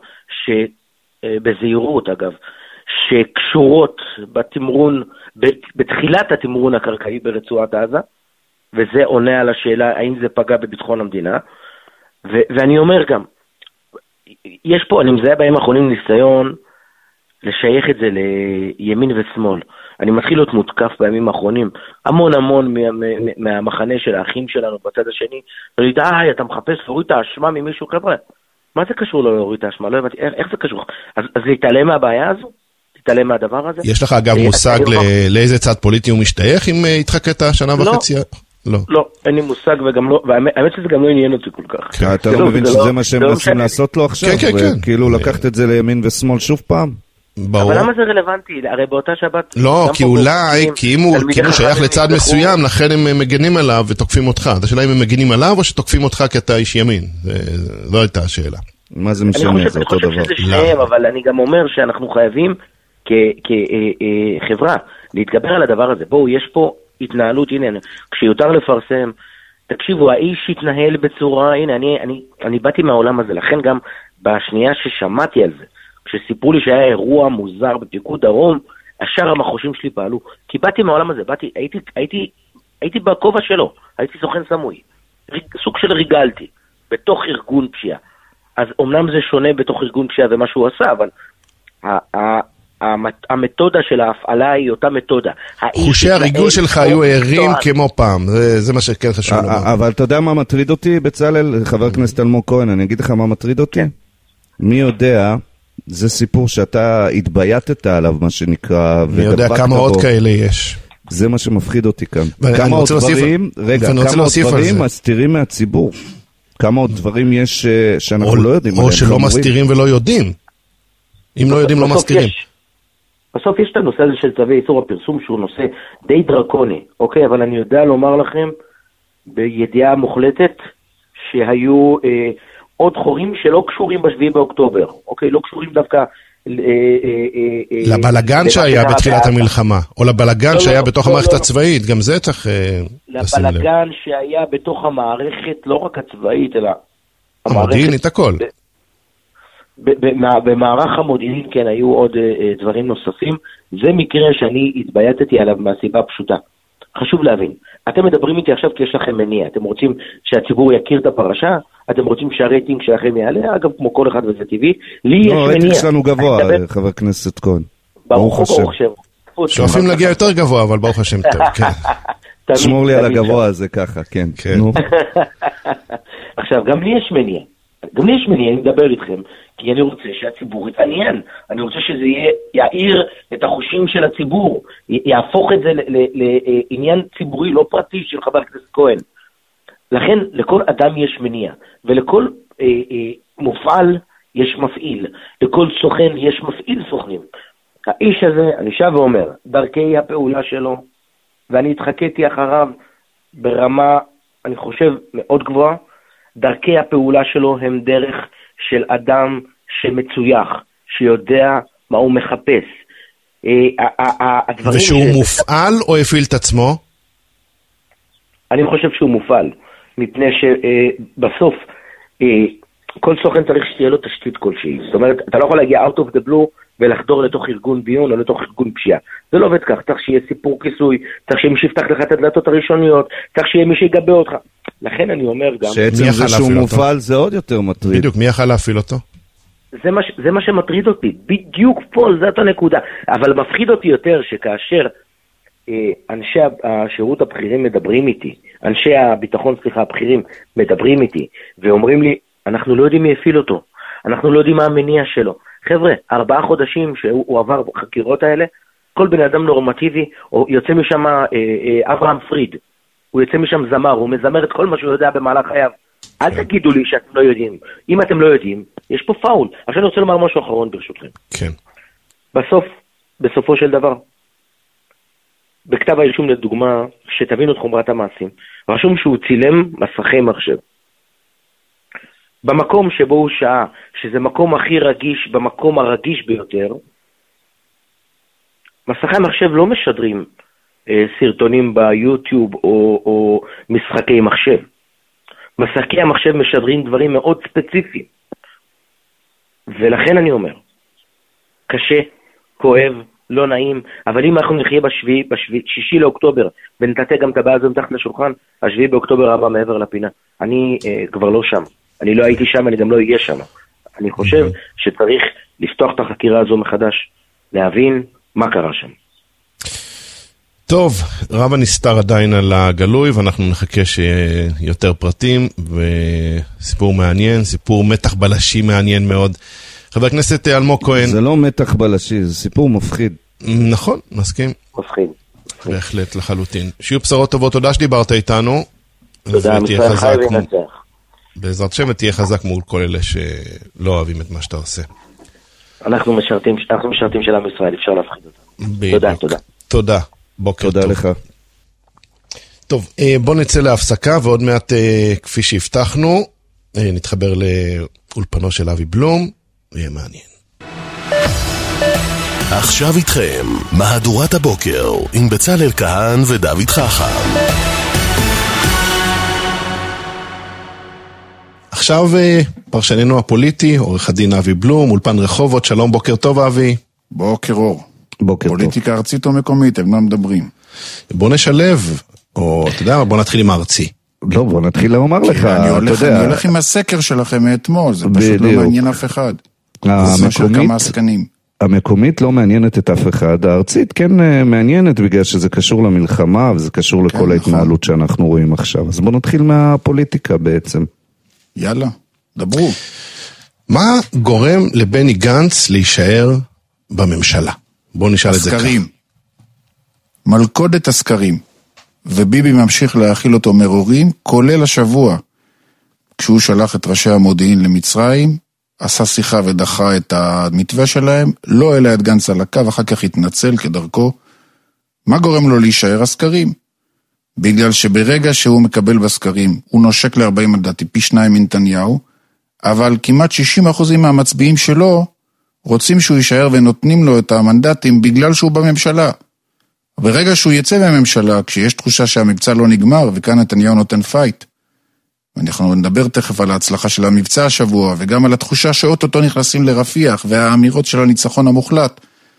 Speaker 6: שבזהירות אגב, שקשורות בתמרון, בתחילת התמרון הקרקעי ברצועת עזה, וזה עונה על השאלה האם זה פגע בביטחון המדינה, ו- ואני אומר גם, יש פה, אני מזהה בהם האחרונים ניסיון לשייך את זה לימין ושמאל. אני מתחיל להיות מותקף בימים האחרונים, המון המון מה, מה, מהמחנה של האחים שלנו בצד השני, ואני יודע, אה, אתה מחפש להוריד את האשמה ממישהו, חבר'ה, מה זה קשור לו להוריד את האשמה? לא הבנתי, איך, איך זה קשור? אז, אז להתעלם מהבעיה הזו? להתעלם מהדבר הזה? יש לך אגב מושג לאיזה צד פוליטי הוא משתייך אם התחקת שנה וחצי? לא. לא, אין לי מושג וגם לא, והאמת שזה גם לא עניין אותי כל כך.
Speaker 2: אתה לא מבין שזה מה שהם מנסים לעשות לו עכשיו? כן, כן, כן. כאילו לקחת את זה לימין ושמאל שוב פעם?
Speaker 6: אבל למה זה רלוונטי? הרי באותה שבת...
Speaker 1: לא, כי אולי, כי אם הוא שייך לצד מסוים, לכן הם מגנים עליו ותוקפים אותך. אתה שאלה אם הם מגנים עליו או שתוקפים אותך כי אתה איש ימין. זו הייתה השאלה.
Speaker 2: מה זה משנה? זה אותו דבר.
Speaker 6: אני חושב שזה שניהם, אבל אני גם אומר שאנחנו חייבים כחברה להתגבר על הדבר הזה. בואו, יש פה התנהלות, הנה, כשיותר לפרסם, תקשיבו, האיש התנהל בצורה, הנה, אני, אני, אני באתי מהעולם הזה, לכן גם בשנייה ששמעתי על זה, כשסיפרו לי שהיה אירוע מוזר בפיקוד דרום, השאר המחושים שלי פעלו, כי באתי מהעולם הזה, באתי, הייתי, הייתי, הייתי בכובע שלו, הייתי סוכן סמוי, ריג, סוג של ריגלתי, בתוך ארגון פשיעה. אז אומנם זה שונה בתוך ארגון פשיעה ומה שהוא עשה, אבל ה, ה, המתודה של ההפעלה היא אותה מתודה.
Speaker 1: חושי הריגול שלך היו ערים כמו פעם, זה מה שכן חשוב לומר.
Speaker 2: אבל אתה יודע מה מטריד אותי, בצלאל, חבר הכנסת אלמוג כהן, אני אגיד לך מה מטריד אותי? מי יודע, זה סיפור שאתה התבייתת עליו, מה שנקרא,
Speaker 1: מי יודע כמה עוד כאלה יש.
Speaker 2: זה מה שמפחיד אותי כאן. כמה עוד דברים, רגע, כמה עוד דברים מסתירים מהציבור. כמה עוד דברים יש שאנחנו לא יודעים.
Speaker 1: או שלא מסתירים ולא יודעים. אם לא יודעים, לא מסתירים.
Speaker 6: בסוף יש את הנושא הזה של צווי איסור הפרסום, שהוא נושא די דרקוני, אוקיי? אבל אני יודע לומר לכם, בידיעה מוחלטת, שהיו אה, עוד חורים שלא קשורים בשביעי באוקטובר, אוקיי? לא קשורים דווקא... אה,
Speaker 1: אה, לבלגן שהיה בתחילת המלחמה, או לבלגן שהיה בתוך המערכת הצבאית, גם זה צריך לשים לב.
Speaker 6: לבלגן שהיה בתוך המערכת, לא רק הצבאית, אלא...
Speaker 1: המודיעינית, הכל.
Speaker 6: במערך המודיעין, כן, היו עוד דברים נוספים. זה מקרה שאני התבייתתי עליו מהסיבה הפשוטה. חשוב להבין, אתם מדברים איתי עכשיו כי יש לכם מניע, אתם רוצים שהציבור יכיר את הפרשה, אתם רוצים שהרייטינג שלכם יעלה, אגב כמו כל אחד וזה טבעי, לי יש מניע.
Speaker 2: לא, הרייטינג שלנו גבוה, חבר כנסת כהן.
Speaker 6: ברוך השם.
Speaker 1: שואפים להגיע יותר גבוה, אבל ברוך השם טוב, כן.
Speaker 2: שמור לי על הגבוה הזה ככה, כן.
Speaker 6: עכשיו, גם לי יש מניע. גם לי יש מניע, אני מדבר איתכם, כי אני רוצה שהציבור יתעניין, אני רוצה שזה יעיר את החושים של הציבור, יהפוך את זה לעניין ציבורי, לא פרטי של חבר הכנסת כהן. לכן, לכל אדם יש מניע, ולכל אה, אה, מופעל יש מפעיל, לכל סוכן יש מפעיל סוכנים. האיש הזה, אני שב ואומר, דרכי הפעולה שלו, ואני התחכיתי אחריו ברמה, אני חושב, מאוד גבוהה, דרכי הפעולה שלו הם דרך של אדם שמצויח, שיודע מה הוא מחפש.
Speaker 1: ושהוא מופעל או הפעיל את עצמו?
Speaker 6: אני חושב שהוא מופעל, מפני שבסוף כל סוכן צריך שתהיה לו תשתית כלשהי. זאת אומרת, אתה לא יכול להגיע out of the blue ולחדור לתוך ארגון ביון או לתוך ארגון פשיעה. זה לא עובד כך, צריך שיהיה סיפור כיסוי, צריך שיהיה מי שיפתח לך את הדלתות הראשוניות, צריך שיהיה מי שיגבה אותך. לכן אני אומר גם...
Speaker 2: שעצם זה שהוא מופעל זה עוד יותר מטריד.
Speaker 1: בדיוק, מי יכל להפעיל אותו?
Speaker 6: זה מה, זה מה שמטריד אותי, בדיוק פה, זאת הנקודה. אבל מפחיד אותי יותר שכאשר אה, אנשי השירות הבכירים מדברים איתי, אנשי הביטחון, סליחה, הבכירים מדברים איתי, ואומרים לי, אנחנו לא יודעים מי הפעיל אותו, אנחנו לא יודעים מה המניע שלו. חבר'ה, ארבעה חודשים שהוא עבר בחקירות האלה, כל בן אדם נורמטיבי, או יוצא משם אה, אה, אברהם פריד, הוא יוצא משם זמר, הוא מזמר את כל מה שהוא יודע במהלך חייו. אל תגידו לי שאתם לא יודעים. אם אתם לא יודעים, יש פה פאול. עכשיו אני רוצה לומר משהו אחרון ברשותכם.
Speaker 1: כן.
Speaker 6: בסוף, בסופו של דבר, בכתב האישום לדוגמה, שתבינו את חומרת המעשים, רשום שהוא צילם מסכי מחשב. במקום שבו הוא שעה, שזה מקום הכי רגיש, במקום הרגיש ביותר, מסכי מחשב לא משדרים אה, סרטונים ביוטיוב או, או משחקי מחשב. מסכי המחשב משדרים דברים מאוד ספציפיים. ולכן אני אומר, קשה, כואב, לא נעים, אבל אם אנחנו נחיה בשביעי, בשביעי, שישי לאוקטובר, ונתתה גם את הבעיה הזו מתחת לשולחן, השביעי באוקטובר הבא מעבר לפינה. אני אה, כבר לא שם. אני לא הייתי שם, אני גם לא אהיה שם. אני חושב שצריך לפתוח את החקירה הזו מחדש, להבין מה קרה שם.
Speaker 1: טוב, רב הנסתר עדיין על הגלוי, ואנחנו נחכה שיהיה יותר פרטים, וסיפור מעניין, סיפור מתח בלשי מעניין מאוד. חבר הכנסת אלמוג כהן.
Speaker 2: זה לא מתח בלשי, זה סיפור מפחיד.
Speaker 1: נכון, מסכים.
Speaker 6: מפחיד.
Speaker 1: בהחלט, לחלוטין. שיהיו בשורות טובות, תודה שדיברת איתנו.
Speaker 6: תודה, מצטער חי ונצח.
Speaker 1: בעזרת שם תהיה חזק מול כל אלה שלא אוהבים את מה שאתה עושה.
Speaker 6: אנחנו משרתים, אנחנו משרתים של עם ישראל, אפשר להפחיד אותם. תודה, תודה.
Speaker 1: תודה. בוקר
Speaker 2: תודה
Speaker 1: טוב.
Speaker 2: לך.
Speaker 1: טוב, בוא נצא להפסקה, ועוד מעט, כפי שהבטחנו, נתחבר לאולפנו של אבי בלום, ויהיה מעניין.
Speaker 3: עכשיו איתכם, מהדורת הבוקר, עם בצלאל כהן ודוד חכם.
Speaker 1: עכשיו פרשננו הפוליטי, עורך הדין אבי בלום, אולפן רחובות, שלום, בוקר טוב אבי.
Speaker 7: בוקר אור.
Speaker 2: בוקר טוב.
Speaker 7: פוליטיקה ארצית או מקומית, הם לא מדברים.
Speaker 1: בוא נשלב, או אתה יודע, בוא נתחיל עם הארצי.
Speaker 2: לא, בוא נתחיל לומר לך,
Speaker 7: אני הולך, אני הולך עם הסקר שלכם מאתמול, זה פשוט לא מעניין אף אחד.
Speaker 2: המקומית,
Speaker 7: כמה עסקנים.
Speaker 2: המקומית לא מעניינת את אף אחד, הארצית כן מעניינת בגלל שזה קשור למלחמה וזה קשור לכל ההתנהלות שאנחנו רואים עכשיו. אז בואו נתחיל מהפוליטיקה בעצם.
Speaker 7: יאללה, דברו.
Speaker 1: מה גורם לבני גנץ להישאר בממשלה? בואו נשאל את זה ככה.
Speaker 7: הסקרים. מלכודת הסקרים. וביבי ממשיך להאכיל אותו מרורים, כולל השבוע. כשהוא שלח את ראשי המודיעין למצרים, עשה שיחה ודחה את המתווה שלהם, לא העלה את גנץ על הקו, אחר כך התנצל כדרכו. מה גורם לו להישאר? הסקרים. בגלל שברגע שהוא מקבל בסקרים, הוא נושק ל-ארבעים מנדטים, פי שניים מנתניהו, אבל כמעט שישים אחוז מהמצביעים שלו רוצים שהוא יישאר ונותנים לו את המנדטים בגלל שהוא בממשלה. ברגע שהוא יצא מהממשלה, כשיש תחושה שהמבצע לא נגמר, וכאן נתניהו נותן פייט, ואנחנו נדבר תכף על ההצלחה של המבצע השבוע, וגם על התחושה שאוטוטו נכנסים לרפיח, והאמירות של הניצחון המוחלט,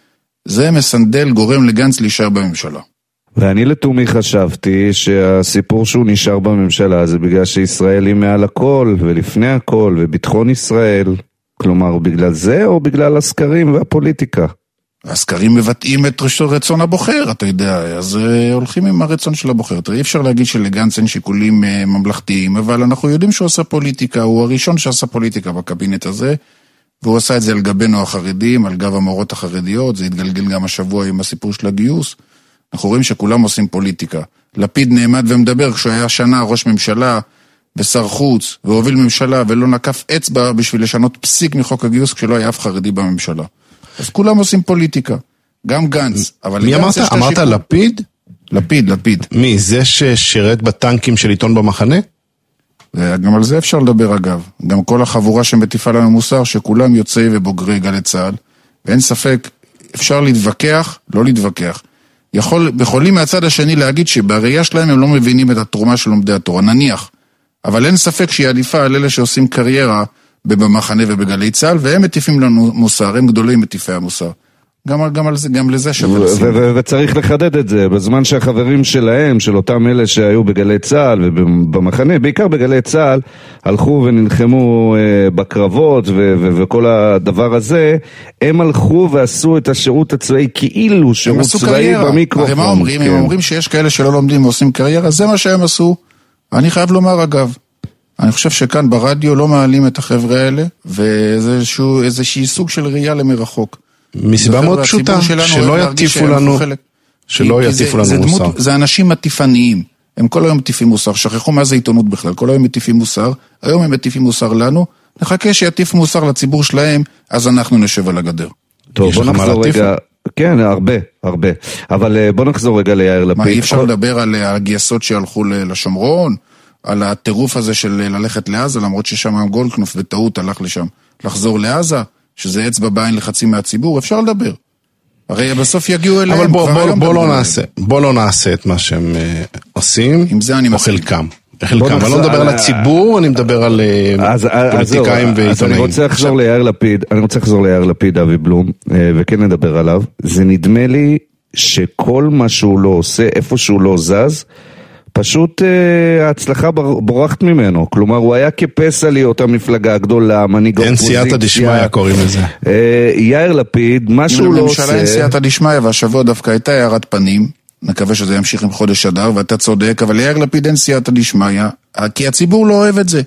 Speaker 7: זה מסנדל גורם לגנץ להישאר בממשלה.
Speaker 2: ואני לתומי חשבתי שהסיפור שהוא נשאר בממשלה זה בגלל שישראל היא מעל הכל ולפני הכל וביטחון ישראל, כלומר בגלל זה או בגלל הסקרים והפוליטיקה?
Speaker 7: הסקרים מבטאים את רצון הבוחר, אתה יודע, אז הולכים עם הרצון של הבוחר. אי אפשר להגיד שלגנץ אין שיקולים ממלכתיים, אבל אנחנו יודעים שהוא עשה פוליטיקה, הוא הראשון שעשה פוליטיקה בקבינט הזה, והוא עשה את זה על גבינו החרדים, על גב המורות החרדיות, זה התגלגל גם השבוע עם הסיפור של הגיוס. אנחנו רואים שכולם עושים פוליטיקה. לפיד נעמד ומדבר כשהוא היה שנה ראש ממשלה ושר חוץ, והוביל ממשלה ולא נקף אצבע בשביל לשנות פסיק מחוק הגיוס כשלא היה אף חרדי בממשלה. אז כולם עושים פוליטיקה, גם גנץ.
Speaker 1: מי אמרת? אמרת לפיד?
Speaker 7: לפיד, לפיד.
Speaker 1: מי? זה ששירת בטנקים של עיתון במחנה?
Speaker 7: גם על זה אפשר לדבר אגב. גם כל החבורה שמטיפה לנו מוסר, שכולם יוצאי ובוגרי גלי צה"ל, ואין ספק, אפשר להתווכח, לא להתווכח. יכול, יכולים מהצד השני להגיד שבראייה שלהם הם לא מבינים את התרומה של לומדי התורה, נניח. אבל אין ספק שהיא עדיפה על אלה שעושים קריירה במחנה ובגלי צה"ל, והם מטיפים לנו מוסר, הם גדולים מטיפי המוסר. גם, גם, על זה, גם לזה שווה לשים.
Speaker 2: וצריך לחדד את זה, בזמן שהחברים שלהם, של אותם אלה שהיו בגלי צה"ל ובמחנה, בעיקר בגלי צה"ל, הלכו ונלחמו בקרבות וכל הדבר הזה, הם הלכו ועשו את השירות הצבאי כאילו שירות צבאי במיקרופון.
Speaker 7: הרי מה אומרים? הם אומרים שיש כאלה שלא לומדים ועושים קריירה, זה מה שהם עשו. אני חייב לומר אגב, אני חושב שכאן ברדיו לא מעלים את החבר'ה האלה, וזה איזושהי סוג של ראייה למרחוק.
Speaker 1: מסיבה מאוד פשוטה, שלא יטיפו לנו, שלא יטיפו לנו מוסר.
Speaker 7: זה אנשים מטיפניים, הם כל היום מטיפים מוסר, שכחו מה זה עיתונות בכלל, כל היום מטיפים מוסר, היום הם מטיפים מוסר לנו, נחכה שיטיף מוסר לציבור שלהם, אז אנחנו נשב על הגדר.
Speaker 2: טוב, בוא נחזור רגע, כן, הרבה, הרבה, אבל בוא נחזור רגע ליאיר לפיד.
Speaker 7: מה, אי אפשר לדבר על הגייסות שהלכו לשומרון, על הטירוף הזה של ללכת לעזה, למרות ששם גולדקנופ בטעות הלך לשם, לחזור לעזה, שזה אצבע בעין לחצי מהציבור, אפשר לדבר. הרי בסוף יגיעו אליהם.
Speaker 1: אבל בוא, בוא, בוא, לא נעשה, בוא לא נעשה את מה שהם uh, עושים,
Speaker 7: עם זה אני
Speaker 1: או חלקם. חלקם, אני לא מדבר על הציבור, אני מדבר על פוליטיקאים ועיתונאים.
Speaker 2: אז אני רוצה לחזור ליאיר לפיד, אני רוצה לחזור ליאיר לפיד, אבי בלום, וכן נדבר עליו. זה נדמה לי שכל מה שהוא לא עושה, איפה שהוא לא זז, פשוט אה, ההצלחה בורחת ממנו, כלומר הוא היה כפסע להיות המפלגה הגדולה, מנהיג אופוזיציה.
Speaker 1: אין סייעתא דשמיא קוראים לזה.
Speaker 2: אה, יאיר לפיד, מה שהוא לא עושה...
Speaker 7: לממשלה אין סייעתא דשמיא, והשבוע דווקא הייתה הערת פנים, מקווה שזה ימשיך עם חודש אדר, ואתה צודק, אבל ליאיר לפיד אין סייעתא דשמיא, כי הציבור לא אוהב את זה.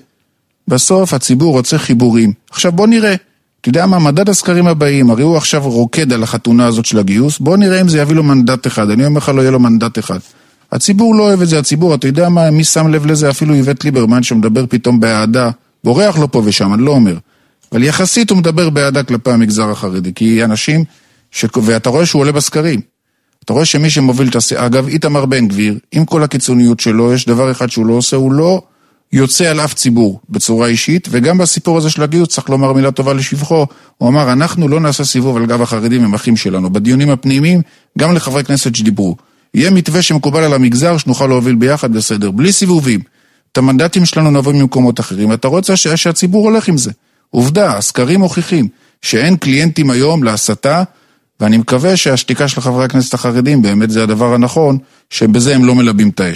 Speaker 7: בסוף הציבור רוצה חיבורים. עכשיו בוא נראה, אתה יודע מה, מדד הסקרים הבאים, הרי הוא עכשיו רוקד על החתונה הזאת של הגיוס, בוא נראה אם זה יביא לו מנדט אחד, אני אומר לך לא יהיה לו מנדט אחד. הציבור לא אוהב את זה, הציבור, אתה יודע מה, מי שם לב לזה, אפילו איווט ליברמן שמדבר פתאום באהדה, בורח לו פה ושם, אני לא אומר. אבל יחסית הוא מדבר באהדה כלפי המגזר החרדי, כי אנשים, ש... ואתה רואה שהוא עולה בסקרים. אתה רואה שמי שמוביל את הס... אגב, איתמר בן גביר, עם כל הקיצוניות שלו, יש דבר אחד שהוא לא עושה, הוא לא יוצא על אף ציבור בצורה אישית, וגם בסיפור הזה של הגיוס צריך לומר מילה טובה לשבחו, הוא אמר, אנחנו לא נעשה סיבוב על גב החרדים הם אחים שלנו, בדיונים הפנימיים, גם לחברי כנסת שדיברו. יהיה מתווה שמקובל על המגזר שנוכל להוביל ביחד בסדר, בלי סיבובים. את המנדטים שלנו נבוא ממקומות אחרים, אתה רוצה ש... שהציבור הולך עם זה. עובדה, הסקרים מוכיחים שאין קליינטים היום להסתה, ואני מקווה שהשתיקה של חברי הכנסת החרדים באמת זה הדבר הנכון, שבזה הם לא מלבים את האש.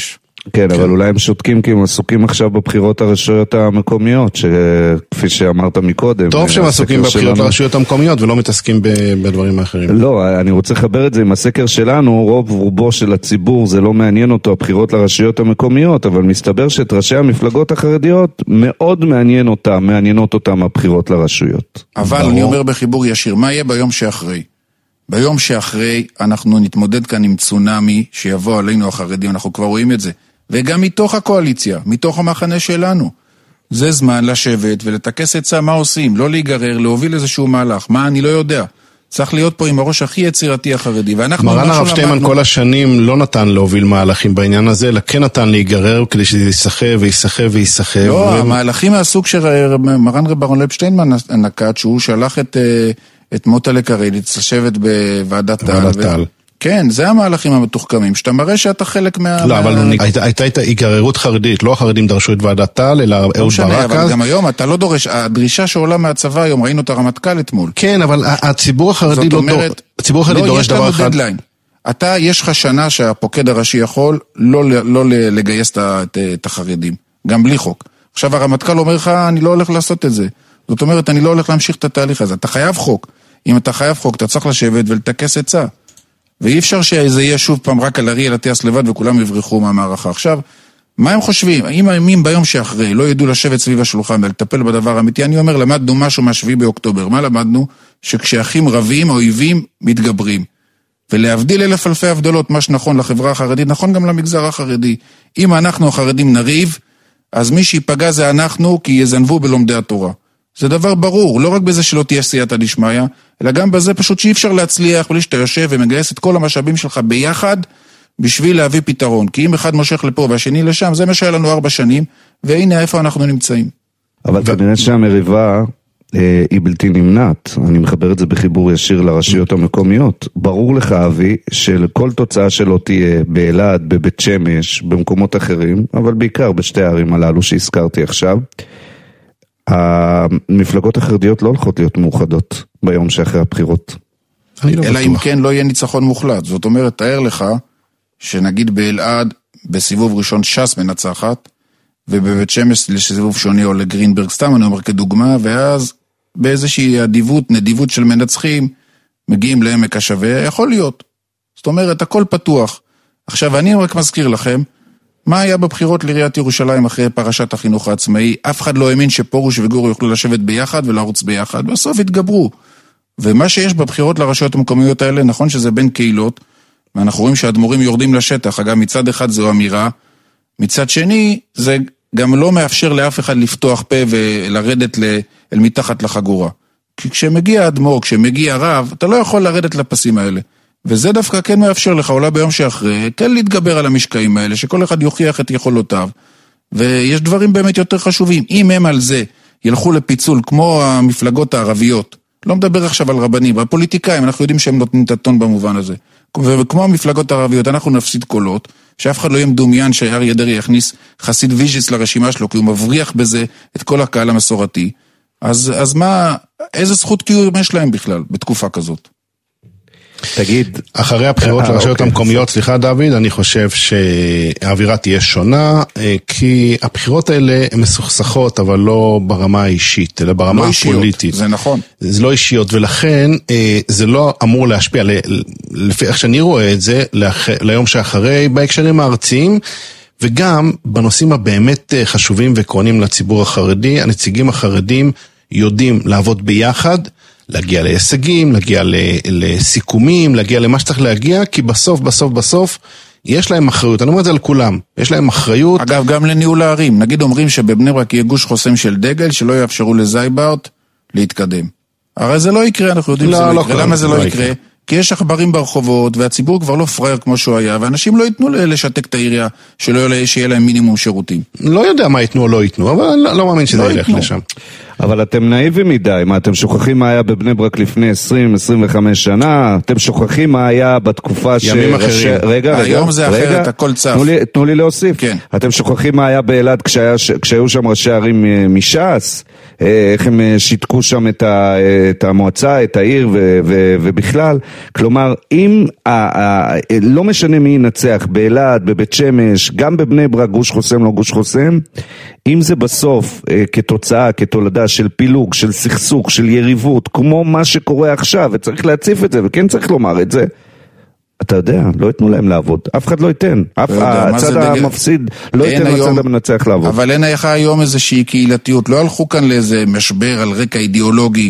Speaker 2: כן, אבל אולי הם שותקים כי הם עסוקים עכשיו בבחירות הרשויות המקומיות, שכפי שאמרת מקודם.
Speaker 1: טוב שהם עסוקים בבחירות הרשויות המקומיות ולא מתעסקים בדברים האחרים.
Speaker 2: לא, אני רוצה לחבר את זה עם הסקר שלנו, רוב רובו של הציבור זה לא מעניין אותו, הבחירות לרשויות המקומיות, אבל מסתבר שאת ראשי המפלגות החרדיות מאוד מעניין אותם, מעניינות אותם הבחירות לרשויות.
Speaker 7: אבל אני אומר בחיבור ישיר, מה יהיה ביום שאחרי? ביום שאחרי אנחנו נתמודד כאן עם צונמי שיבוא עלינו החרדים, אנחנו כבר רואים את זה. וגם מתוך הקואליציה, מתוך המחנה שלנו. זה זמן לשבת ולתקס עצה מה עושים, לא להיגרר, להוביל איזשהו מהלך. מה, אני לא יודע. צריך להיות פה עם הראש הכי יצירתי החרדי.
Speaker 1: מרן הרב שטיימן כל השנים לא נתן להוביל מהלכים בעניין הזה, אלא כן נתן להיגרר כדי שזה יסחב ויסחב ויסחב.
Speaker 7: לא, ו... המהלכים מהסוג שמרן רב ברון לייב שטיינמן נקט, שהוא שלח את, את מוטה לקרליץ לשבת בוועדת טל. כן, זה המהלכים המתוחכמים, שאתה מראה שאתה חלק מה...
Speaker 1: לא, אבל הייתה את ההיגררות חרדית, לא החרדים דרשו את ועדת טל, אלא אהוד ברק.
Speaker 7: אבל גם היום אתה לא דורש, הדרישה שעולה מהצבא היום, ראינו את הרמטכ"ל אתמול.
Speaker 1: כן, אבל הציבור החרדי לא דורש, הציבור החרדי דורש דבר אחד.
Speaker 7: אתה, יש לך שנה שהפוקד הראשי יכול לא לגייס את החרדים, גם בלי חוק. עכשיו הרמטכ"ל אומר לך, אני לא הולך לעשות את זה. זאת אומרת, אני לא הולך להמשיך את התהליך הזה. אתה חייב חוק. אם אתה חייב חוק, אתה צריך לשבת ולתקס עצה. ואי אפשר שזה יהיה שוב פעם רק על אריאל אטיאס לבד וכולם יברחו מהמערכה. עכשיו, מה הם חושבים? אם הימים ביום שאחרי לא ידעו לשבת סביב השולחן ולטפל בדבר האמיתי, אני אומר, למדנו משהו מהשביעי באוקטובר. מה למדנו? שכשאחים רבים, אויבים מתגברים. ולהבדיל אלף אלפי הבדלות, מה שנכון לחברה החרדית, נכון גם למגזר החרדי. אם אנחנו החרדים נריב, אז מי שיפגע זה אנחנו, כי יזנבו בלומדי התורה. זה דבר ברור, לא רק בזה שלא תהיה סייעתא דשמיא, אלא גם בזה פשוט שאי אפשר להצליח, בלי שאתה יושב ומגייס את כל המשאבים שלך ביחד, בשביל להביא פתרון. כי אם אחד מושך לפה והשני לשם, זה מה שהיה לנו ארבע שנים, והנה איפה אנחנו נמצאים.
Speaker 2: אבל כנראה שהמריבה אה, היא בלתי נמנעת. אני מחבר את זה בחיבור ישיר לרשויות המקומיות. ברור לך, אבי, שלכל תוצאה שלא תהיה באלעד, בבית שמש, במקומות אחרים, אבל בעיקר בשתי הערים הללו שהזכרתי עכשיו, המפלגות החרדיות לא הולכות להיות מאוחדות ביום שאחרי הבחירות.
Speaker 7: אלא אם כן לא יהיה ניצחון מוחלט. זאת אומרת, תאר לך שנגיד באלעד בסיבוב ראשון ש"ס מנצחת, ובבית שמש לסיבוב שני או לגרינברג, סתם אני אומר כדוגמה, ואז באיזושהי אדיבות, נדיבות של מנצחים, מגיעים לעמק השווה, יכול להיות. זאת אומרת, הכל פתוח. עכשיו, אני רק מזכיר לכם, מה היה בבחירות לעיריית ירושלים אחרי פרשת החינוך העצמאי? אף אחד לא האמין שפורוש וגורו יוכלו לשבת ביחד ולרוץ ביחד, בסוף התגברו. ומה שיש בבחירות לרשויות המקומיות האלה, נכון שזה בין קהילות, ואנחנו רואים שהאדמו"רים יורדים לשטח, אגב מצד אחד זו אמירה, מצד שני זה גם לא מאפשר לאף אחד לפתוח פה ולרדת אל מתחת לחגורה. כי כשמגיע אדמו"ר, כשמגיע רב, אתה לא יכול לרדת לפסים האלה. וזה דווקא כן מאפשר לך, אולי ביום שאחרי, כן להתגבר על המשקעים האלה, שכל אחד יוכיח את יכולותיו, ויש דברים באמת יותר חשובים. אם הם על זה ילכו לפיצול, כמו המפלגות הערביות, לא מדבר עכשיו על רבנים, הפוליטיקאים, אנחנו יודעים שהם נותנים את הטון במובן הזה, וכמו המפלגות הערביות, אנחנו נפסיד קולות, שאף אחד לא יהיה מדומיין שאריה דרעי יכניס חסיד ויז'יס לרשימה שלו, כי הוא מבריח בזה את כל הקהל המסורתי, אז, אז מה, איזה זכות קיום יש להם בכלל, בתקופה כזאת?
Speaker 2: תגיד,
Speaker 1: אחרי הבחירות לרשויות המקומיות, סליחה דוד, אני חושב שהאווירה תהיה שונה, כי הבחירות האלה הן מסוכסכות, אבל לא ברמה האישית, אלא ברמה הפוליטית.
Speaker 7: זה נכון.
Speaker 1: זה לא אישיות, ולכן זה לא אמור להשפיע, לפי איך שאני רואה את זה, ליום שאחרי, בהקשרים הארציים, וגם בנושאים הבאמת חשובים וקרונים לציבור החרדי, הנציגים החרדים יודעים לעבוד ביחד, להגיע להישגים, להגיע לסיכומים, להגיע למה שצריך להגיע, כי בסוף, בסוף, בסוף, יש להם אחריות. אני אומר את זה על כולם. יש להם אחריות.
Speaker 7: אגב, גם לניהול הערים. נגיד אומרים שבבני ברק יהיה גוש חוסם של דגל, שלא יאפשרו לזייברט להתקדם. הרי זה לא יקרה, אנחנו יודעים שזה לא יקרה. למה זה לא יקרה? כי יש עכברים ברחובות, והציבור כבר לא פרייר כמו שהוא היה, ואנשים לא ייתנו לשתק את העירייה, שלא שיהיה להם מינימום שירותים.
Speaker 1: לא יודע מה ייתנו או לא ייתנו, אבל אני לא מאמין שזה ילך לשם.
Speaker 2: אבל אתם נאיבים מדי, מה אתם שוכחים מה היה בבני ברק לפני עשרים עשרים וחמש שנה, אתם שוכחים מה היה בתקופה ש...
Speaker 1: ימים אחרים.
Speaker 2: רגע, רגע,
Speaker 7: היום זה
Speaker 2: רגע,
Speaker 7: אחרת, הכל צף.
Speaker 2: תנו לי, תנו לי להוסיף.
Speaker 7: כן.
Speaker 2: אתם שוכחים מה היה באלעד כשהיה, כשהיו שם ראשי ערים מש"ס, איך הם שיתקו שם את, ה, את המועצה, את העיר ו, ו, ובכלל. כלומר, אם ה, ה, לא משנה מי ינצח, באלעד, בבית שמש, גם בבני ברק, גוש חוסם, לא גוש חוסם, אם זה בסוף כתוצאה, כתולדה של פילוג, של סכסוך, של יריבות, כמו מה שקורה עכשיו, וצריך להציף את זה, וכן צריך לומר את זה, אתה יודע, לא יתנו להם לעבוד, אף אחד לא ייתן, אף הצד המפסיד לא ייתן לצד המנצח לעבוד.
Speaker 7: אבל אין לך היום איזושהי קהילתיות, לא הלכו כאן לאיזה משבר על רקע אידיאולוגי,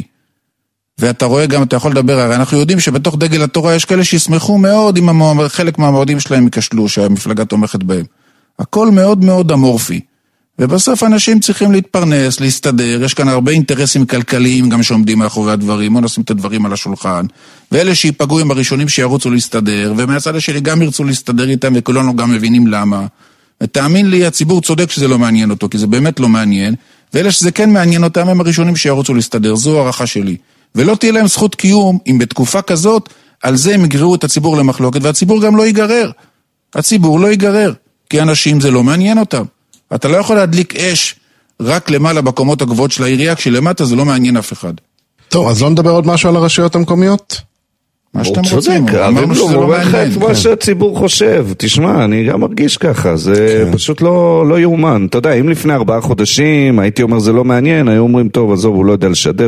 Speaker 7: ואתה רואה גם, אתה יכול לדבר, הרי אנחנו יודעים שבתוך דגל התורה יש כאלה שישמחו מאוד אם חלק מהמועמדים שלהם יקשלו, שהמפלגה תומכת בהם. הכל מאוד מאוד אמורפי. ובסוף אנשים צריכים להתפרנס, להסתדר, יש כאן הרבה אינטרסים כלכליים גם שעומדים מאחורי הדברים, בוא נשים את הדברים על השולחן, ואלה שיפגעו עם הראשונים שירוצו להסתדר, ומהצד השני גם ירצו להסתדר איתם, וכולנו גם מבינים למה. ותאמין לי, הציבור צודק שזה לא מעניין אותו, כי זה באמת לא מעניין, ואלה שזה כן מעניין אותם הם הראשונים שירוצו להסתדר, זו הערכה שלי. ולא תהיה להם זכות קיום, אם בתקופה כזאת, על זה הם יגררו את הציבור למחלוקת, והציבור גם לא ייגרר. הציבור לא ייגרר, כי אנשים זה לא מעניין אותם. אתה לא יכול להדליק אש רק למעלה בקומות הגבוהות של העירייה, כשלמטה זה לא מעניין אף אחד.
Speaker 1: טוב, אז לא נדבר עוד משהו על הרשויות המקומיות?
Speaker 7: מה שאתם רוצים, אמרנו שזה לא מעניין.
Speaker 2: מה שהציבור חושב, תשמע, אני גם מרגיש ככה, זה פשוט לא יאומן. אתה יודע, אם לפני ארבעה חודשים הייתי אומר זה לא מעניין, היו אומרים טוב, עזוב, הוא לא יודע לשדר,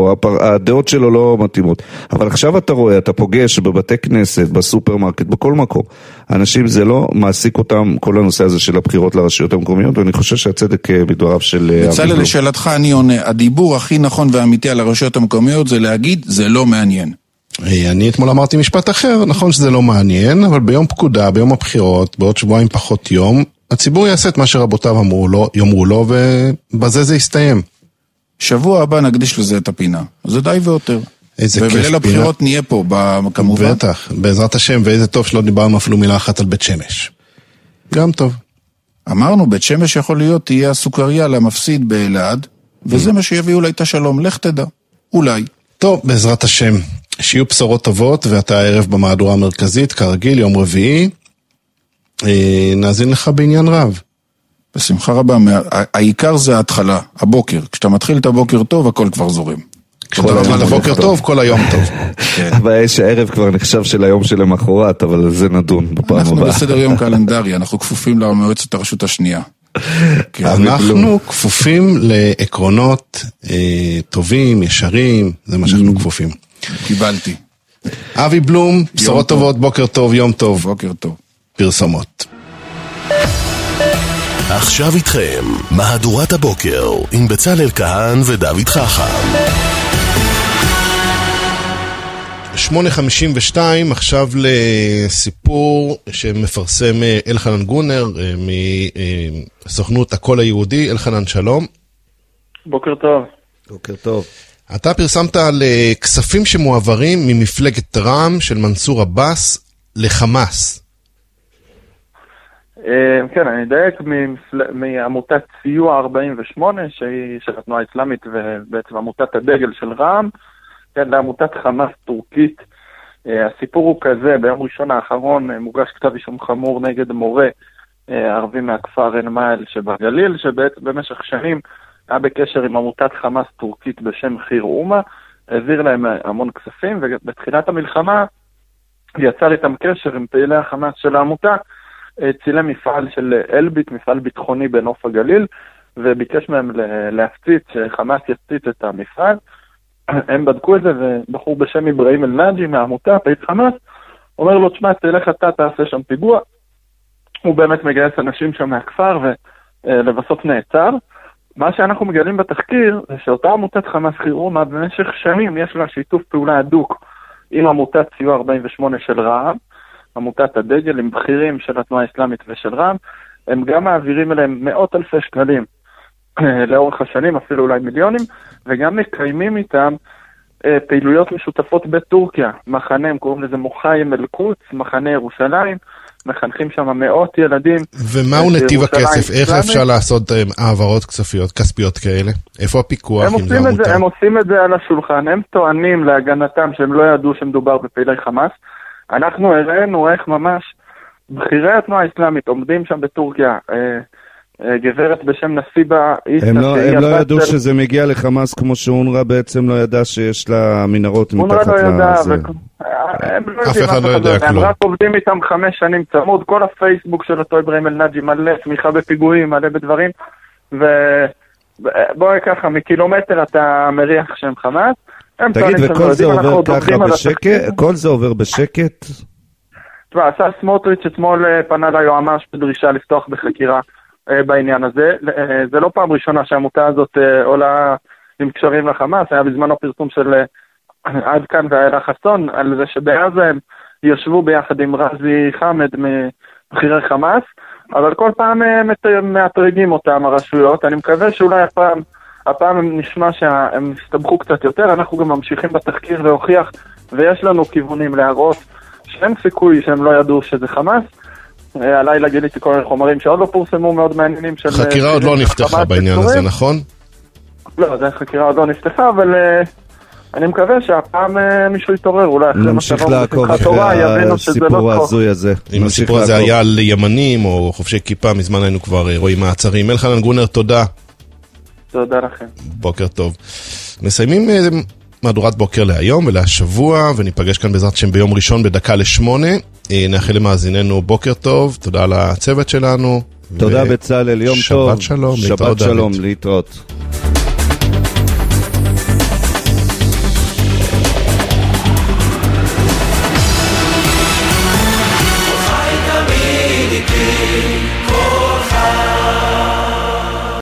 Speaker 2: הדעות שלו לא מתאימות. אבל עכשיו אתה רואה, אתה פוגש בבתי כנסת, בסופרמרקט, בכל מקום. אנשים זה לא מעסיק אותם, כל הנושא הזה של הבחירות לרשויות המקומיות, ואני חושב שהצדק בדבריו של...
Speaker 7: בצלאל, לשאלתך אני עונה, הדיבור הכי נכון ואמיתי על הרשויות המקומיות זה להגיד, זה לא מעניין.
Speaker 1: אני אתמול אמרתי משפט אחר, נכון שזה לא מעניין, אבל ביום פקודה, ביום הבחירות, בעוד שבועיים פחות יום, הציבור יעשה את מה שרבותיו אמרו לו, יאמרו לו, ובזה זה יסתיים.
Speaker 7: שבוע הבא נקדיש לזה את הפינה. זה די ויותר.
Speaker 1: איזה כיף.
Speaker 7: ובליל הבחירות נהיה פה, כמובן.
Speaker 1: בטח, בעזרת השם, ואיזה טוב שלא דיברנו אפילו מילה אחת על בית שמש. גם טוב.
Speaker 7: אמרנו, בית שמש יכול להיות, תהיה הסוכריה למפסיד באלעד, וזה מה שיביא אולי את השלום. לך תדע. אולי.
Speaker 1: טוב, בעזרת השם. שיהיו בשורות טובות, ואתה הערב במהדורה המרכזית, כרגיל, יום רביעי. נאזין לך בעניין רב.
Speaker 7: בשמחה רבה. העיקר זה ההתחלה, הבוקר. כשאתה מתחיל את הבוקר טוב, הכל כבר זורם.
Speaker 1: כשאתה מתחיל את הבוקר טוב, כל היום טוב.
Speaker 2: הבעיה שהערב כבר נחשב של היום של המחרת, אבל זה נדון בפעם הבאה.
Speaker 7: אנחנו בסדר יום קלנדרי, אנחנו כפופים למועצת הרשות השנייה.
Speaker 1: אנחנו כפופים לעקרונות טובים, ישרים, זה מה שאנחנו כפופים.
Speaker 7: קיבלתי.
Speaker 1: אבי בלום, בשורות טובות, בוקר טוב, יום טוב.
Speaker 7: בוקר טוב.
Speaker 1: פרסומות.
Speaker 3: עכשיו איתכם, מהדורת הבוקר, עם בצלאל כהן ודוד חכם.
Speaker 1: שמונה חמישים ושתיים, עכשיו לסיפור שמפרסם אלחנן גונר מסוכנות הקול היהודי. אלחנן, שלום.
Speaker 8: בוקר טוב.
Speaker 2: בוקר טוב.
Speaker 1: אתה פרסמת על כספים שמועברים ממפלגת רע"מ של מנסור עבאס לחמאס.
Speaker 8: כן, אני אדייק מעמותת סיוע ארבעים ושמונה, שהיא של התנועה האסלאמית ובעצם עמותת הדגל של רע"מ, כן, לעמותת חמאס טורקית. הסיפור הוא כזה, ביום ראשון האחרון מוגש כתב אישום חמור נגד מורה ערבי מהכפר עין מאהל שבגליל, שבעצם במשך שנים היה בקשר עם עמותת חמאס טורקית בשם חיר אומה, העביר להם המון כספים, ובתחילת המלחמה יצר איתם קשר עם פעילי החמאס של העמותה, צילם מפעל של אלביט, מפעל ביטחוני בנוף הגליל, וביקש מהם להפציץ, שחמאס יפציץ את המפעל. הם בדקו את זה, ובחור בשם אברהים אל-נאג'י מהעמותה, פעיל חמאס, אומר לו, תשמע, תלך אתה, תעשה שם פיגוע. הוא באמת מגייס אנשים שם מהכפר, ולבסוף נעצר. מה שאנחנו מגלים בתחקיר, זה שאותה עמותת חמאס חיר אומה, במשך שנים יש לה שיתוף פעולה הדוק עם עמותת סיוע ארבעים ושמונה של רע"מ, עמותת הדגל, עם בכירים של התנועה האסלאמית ושל רע"מ, הם גם מעבירים אליהם מאות אלפי שקלים לאורך השנים, אפילו אולי מיליונים, וגם מקיימים איתם פעילויות משותפות בטורקיה, מחנה, הם קוראים לזה מוחיים אל-קודס, מחנה ירושלים, מחנכים שם מאות ילדים.
Speaker 1: ומהו נתיב הכסף? איך אפשר לעשות העברות כספיות, כספיות כאלה? איפה הפיקוח?
Speaker 8: הם עושים את זה, הם עושים את זה על השולחן, הם טוענים להגנתם שהם לא ידעו שמדובר בפעילי חמאס. אנחנו הראינו איך ממש בחירי התנועה האסלאמית עומדים שם בטורקיה, גברת בשם נסיבה איסה.
Speaker 2: הם לא, הם לא ידעו שזה מגיע לחמאס כמו שאונר"א בעצם לא ידע שיש לה מנהרות מתחת לזה.
Speaker 8: אונר"א לא ידע, אף
Speaker 1: אחד לא יודע כלום.
Speaker 8: הם רק עובדים איתם חמש שנים צמוד, כל הפייסבוק של אותו אברהים אל-נאג'י מלא, תמיכה בפיגועים, מלא בדברים, ובואי ככה, מקילומטר אתה מריח שהם חמאס.
Speaker 2: תגיד, וכל זה עובר ככה בשקט? כל זה עובר בשקט?
Speaker 8: תשמע, עשה סמוטריץ' אתמול פנה ליועמ"ש בדרישה לפתוח בחקירה בעניין הזה. זה לא פעם ראשונה שהעמותה הזאת עולה עם קשרים לחמאס, היה בזמנו פרסום של עד כאן ואלה חסון, על זה שבעזה הם ישבו ביחד עם רזי חמד מבחירי חמאס, אבל כל פעם מאתרגים אותם הרשויות. אני מקווה שאולי הפעם, הפעם נשמע שהם הסתבכו קצת יותר, אנחנו גם ממשיכים בתחקיר להוכיח, ויש לנו כיוונים להראות שאין סיכוי שהם לא ידעו שזה חמאס. הלילה גיליתי כל מיני חומרים שעוד לא פורסמו, מאוד מעניינים של...
Speaker 1: חקירה עוד לא נפתחה בעניין הזה, נכון?
Speaker 8: לא, זה חקירה עוד לא נפתחה, אבל אני מקווה שהפעם מישהו יתעורר, אולי אחרי מה
Speaker 2: נמשיך לעקוב אחרי הסיפור ההזוי הזה.
Speaker 1: אם הסיפור הזה היה על ימנים או חובשי כיפה, מזמן היינו כבר רואים מעצרים. אלחנן גרונר, תודה.
Speaker 8: תודה לכם.
Speaker 1: בוקר טוב. מסיימים מהדורת בוקר להיום ולהשבוע, וניפגש כאן בעזרת שם ביום ראשון בדקה לשמונה. נאחל למאזיננו בוקר טוב, תודה לצוות שלנו.
Speaker 2: תודה בצלאל, יום טוב.
Speaker 1: שבת שלום,
Speaker 2: שבת שלום, להתראות.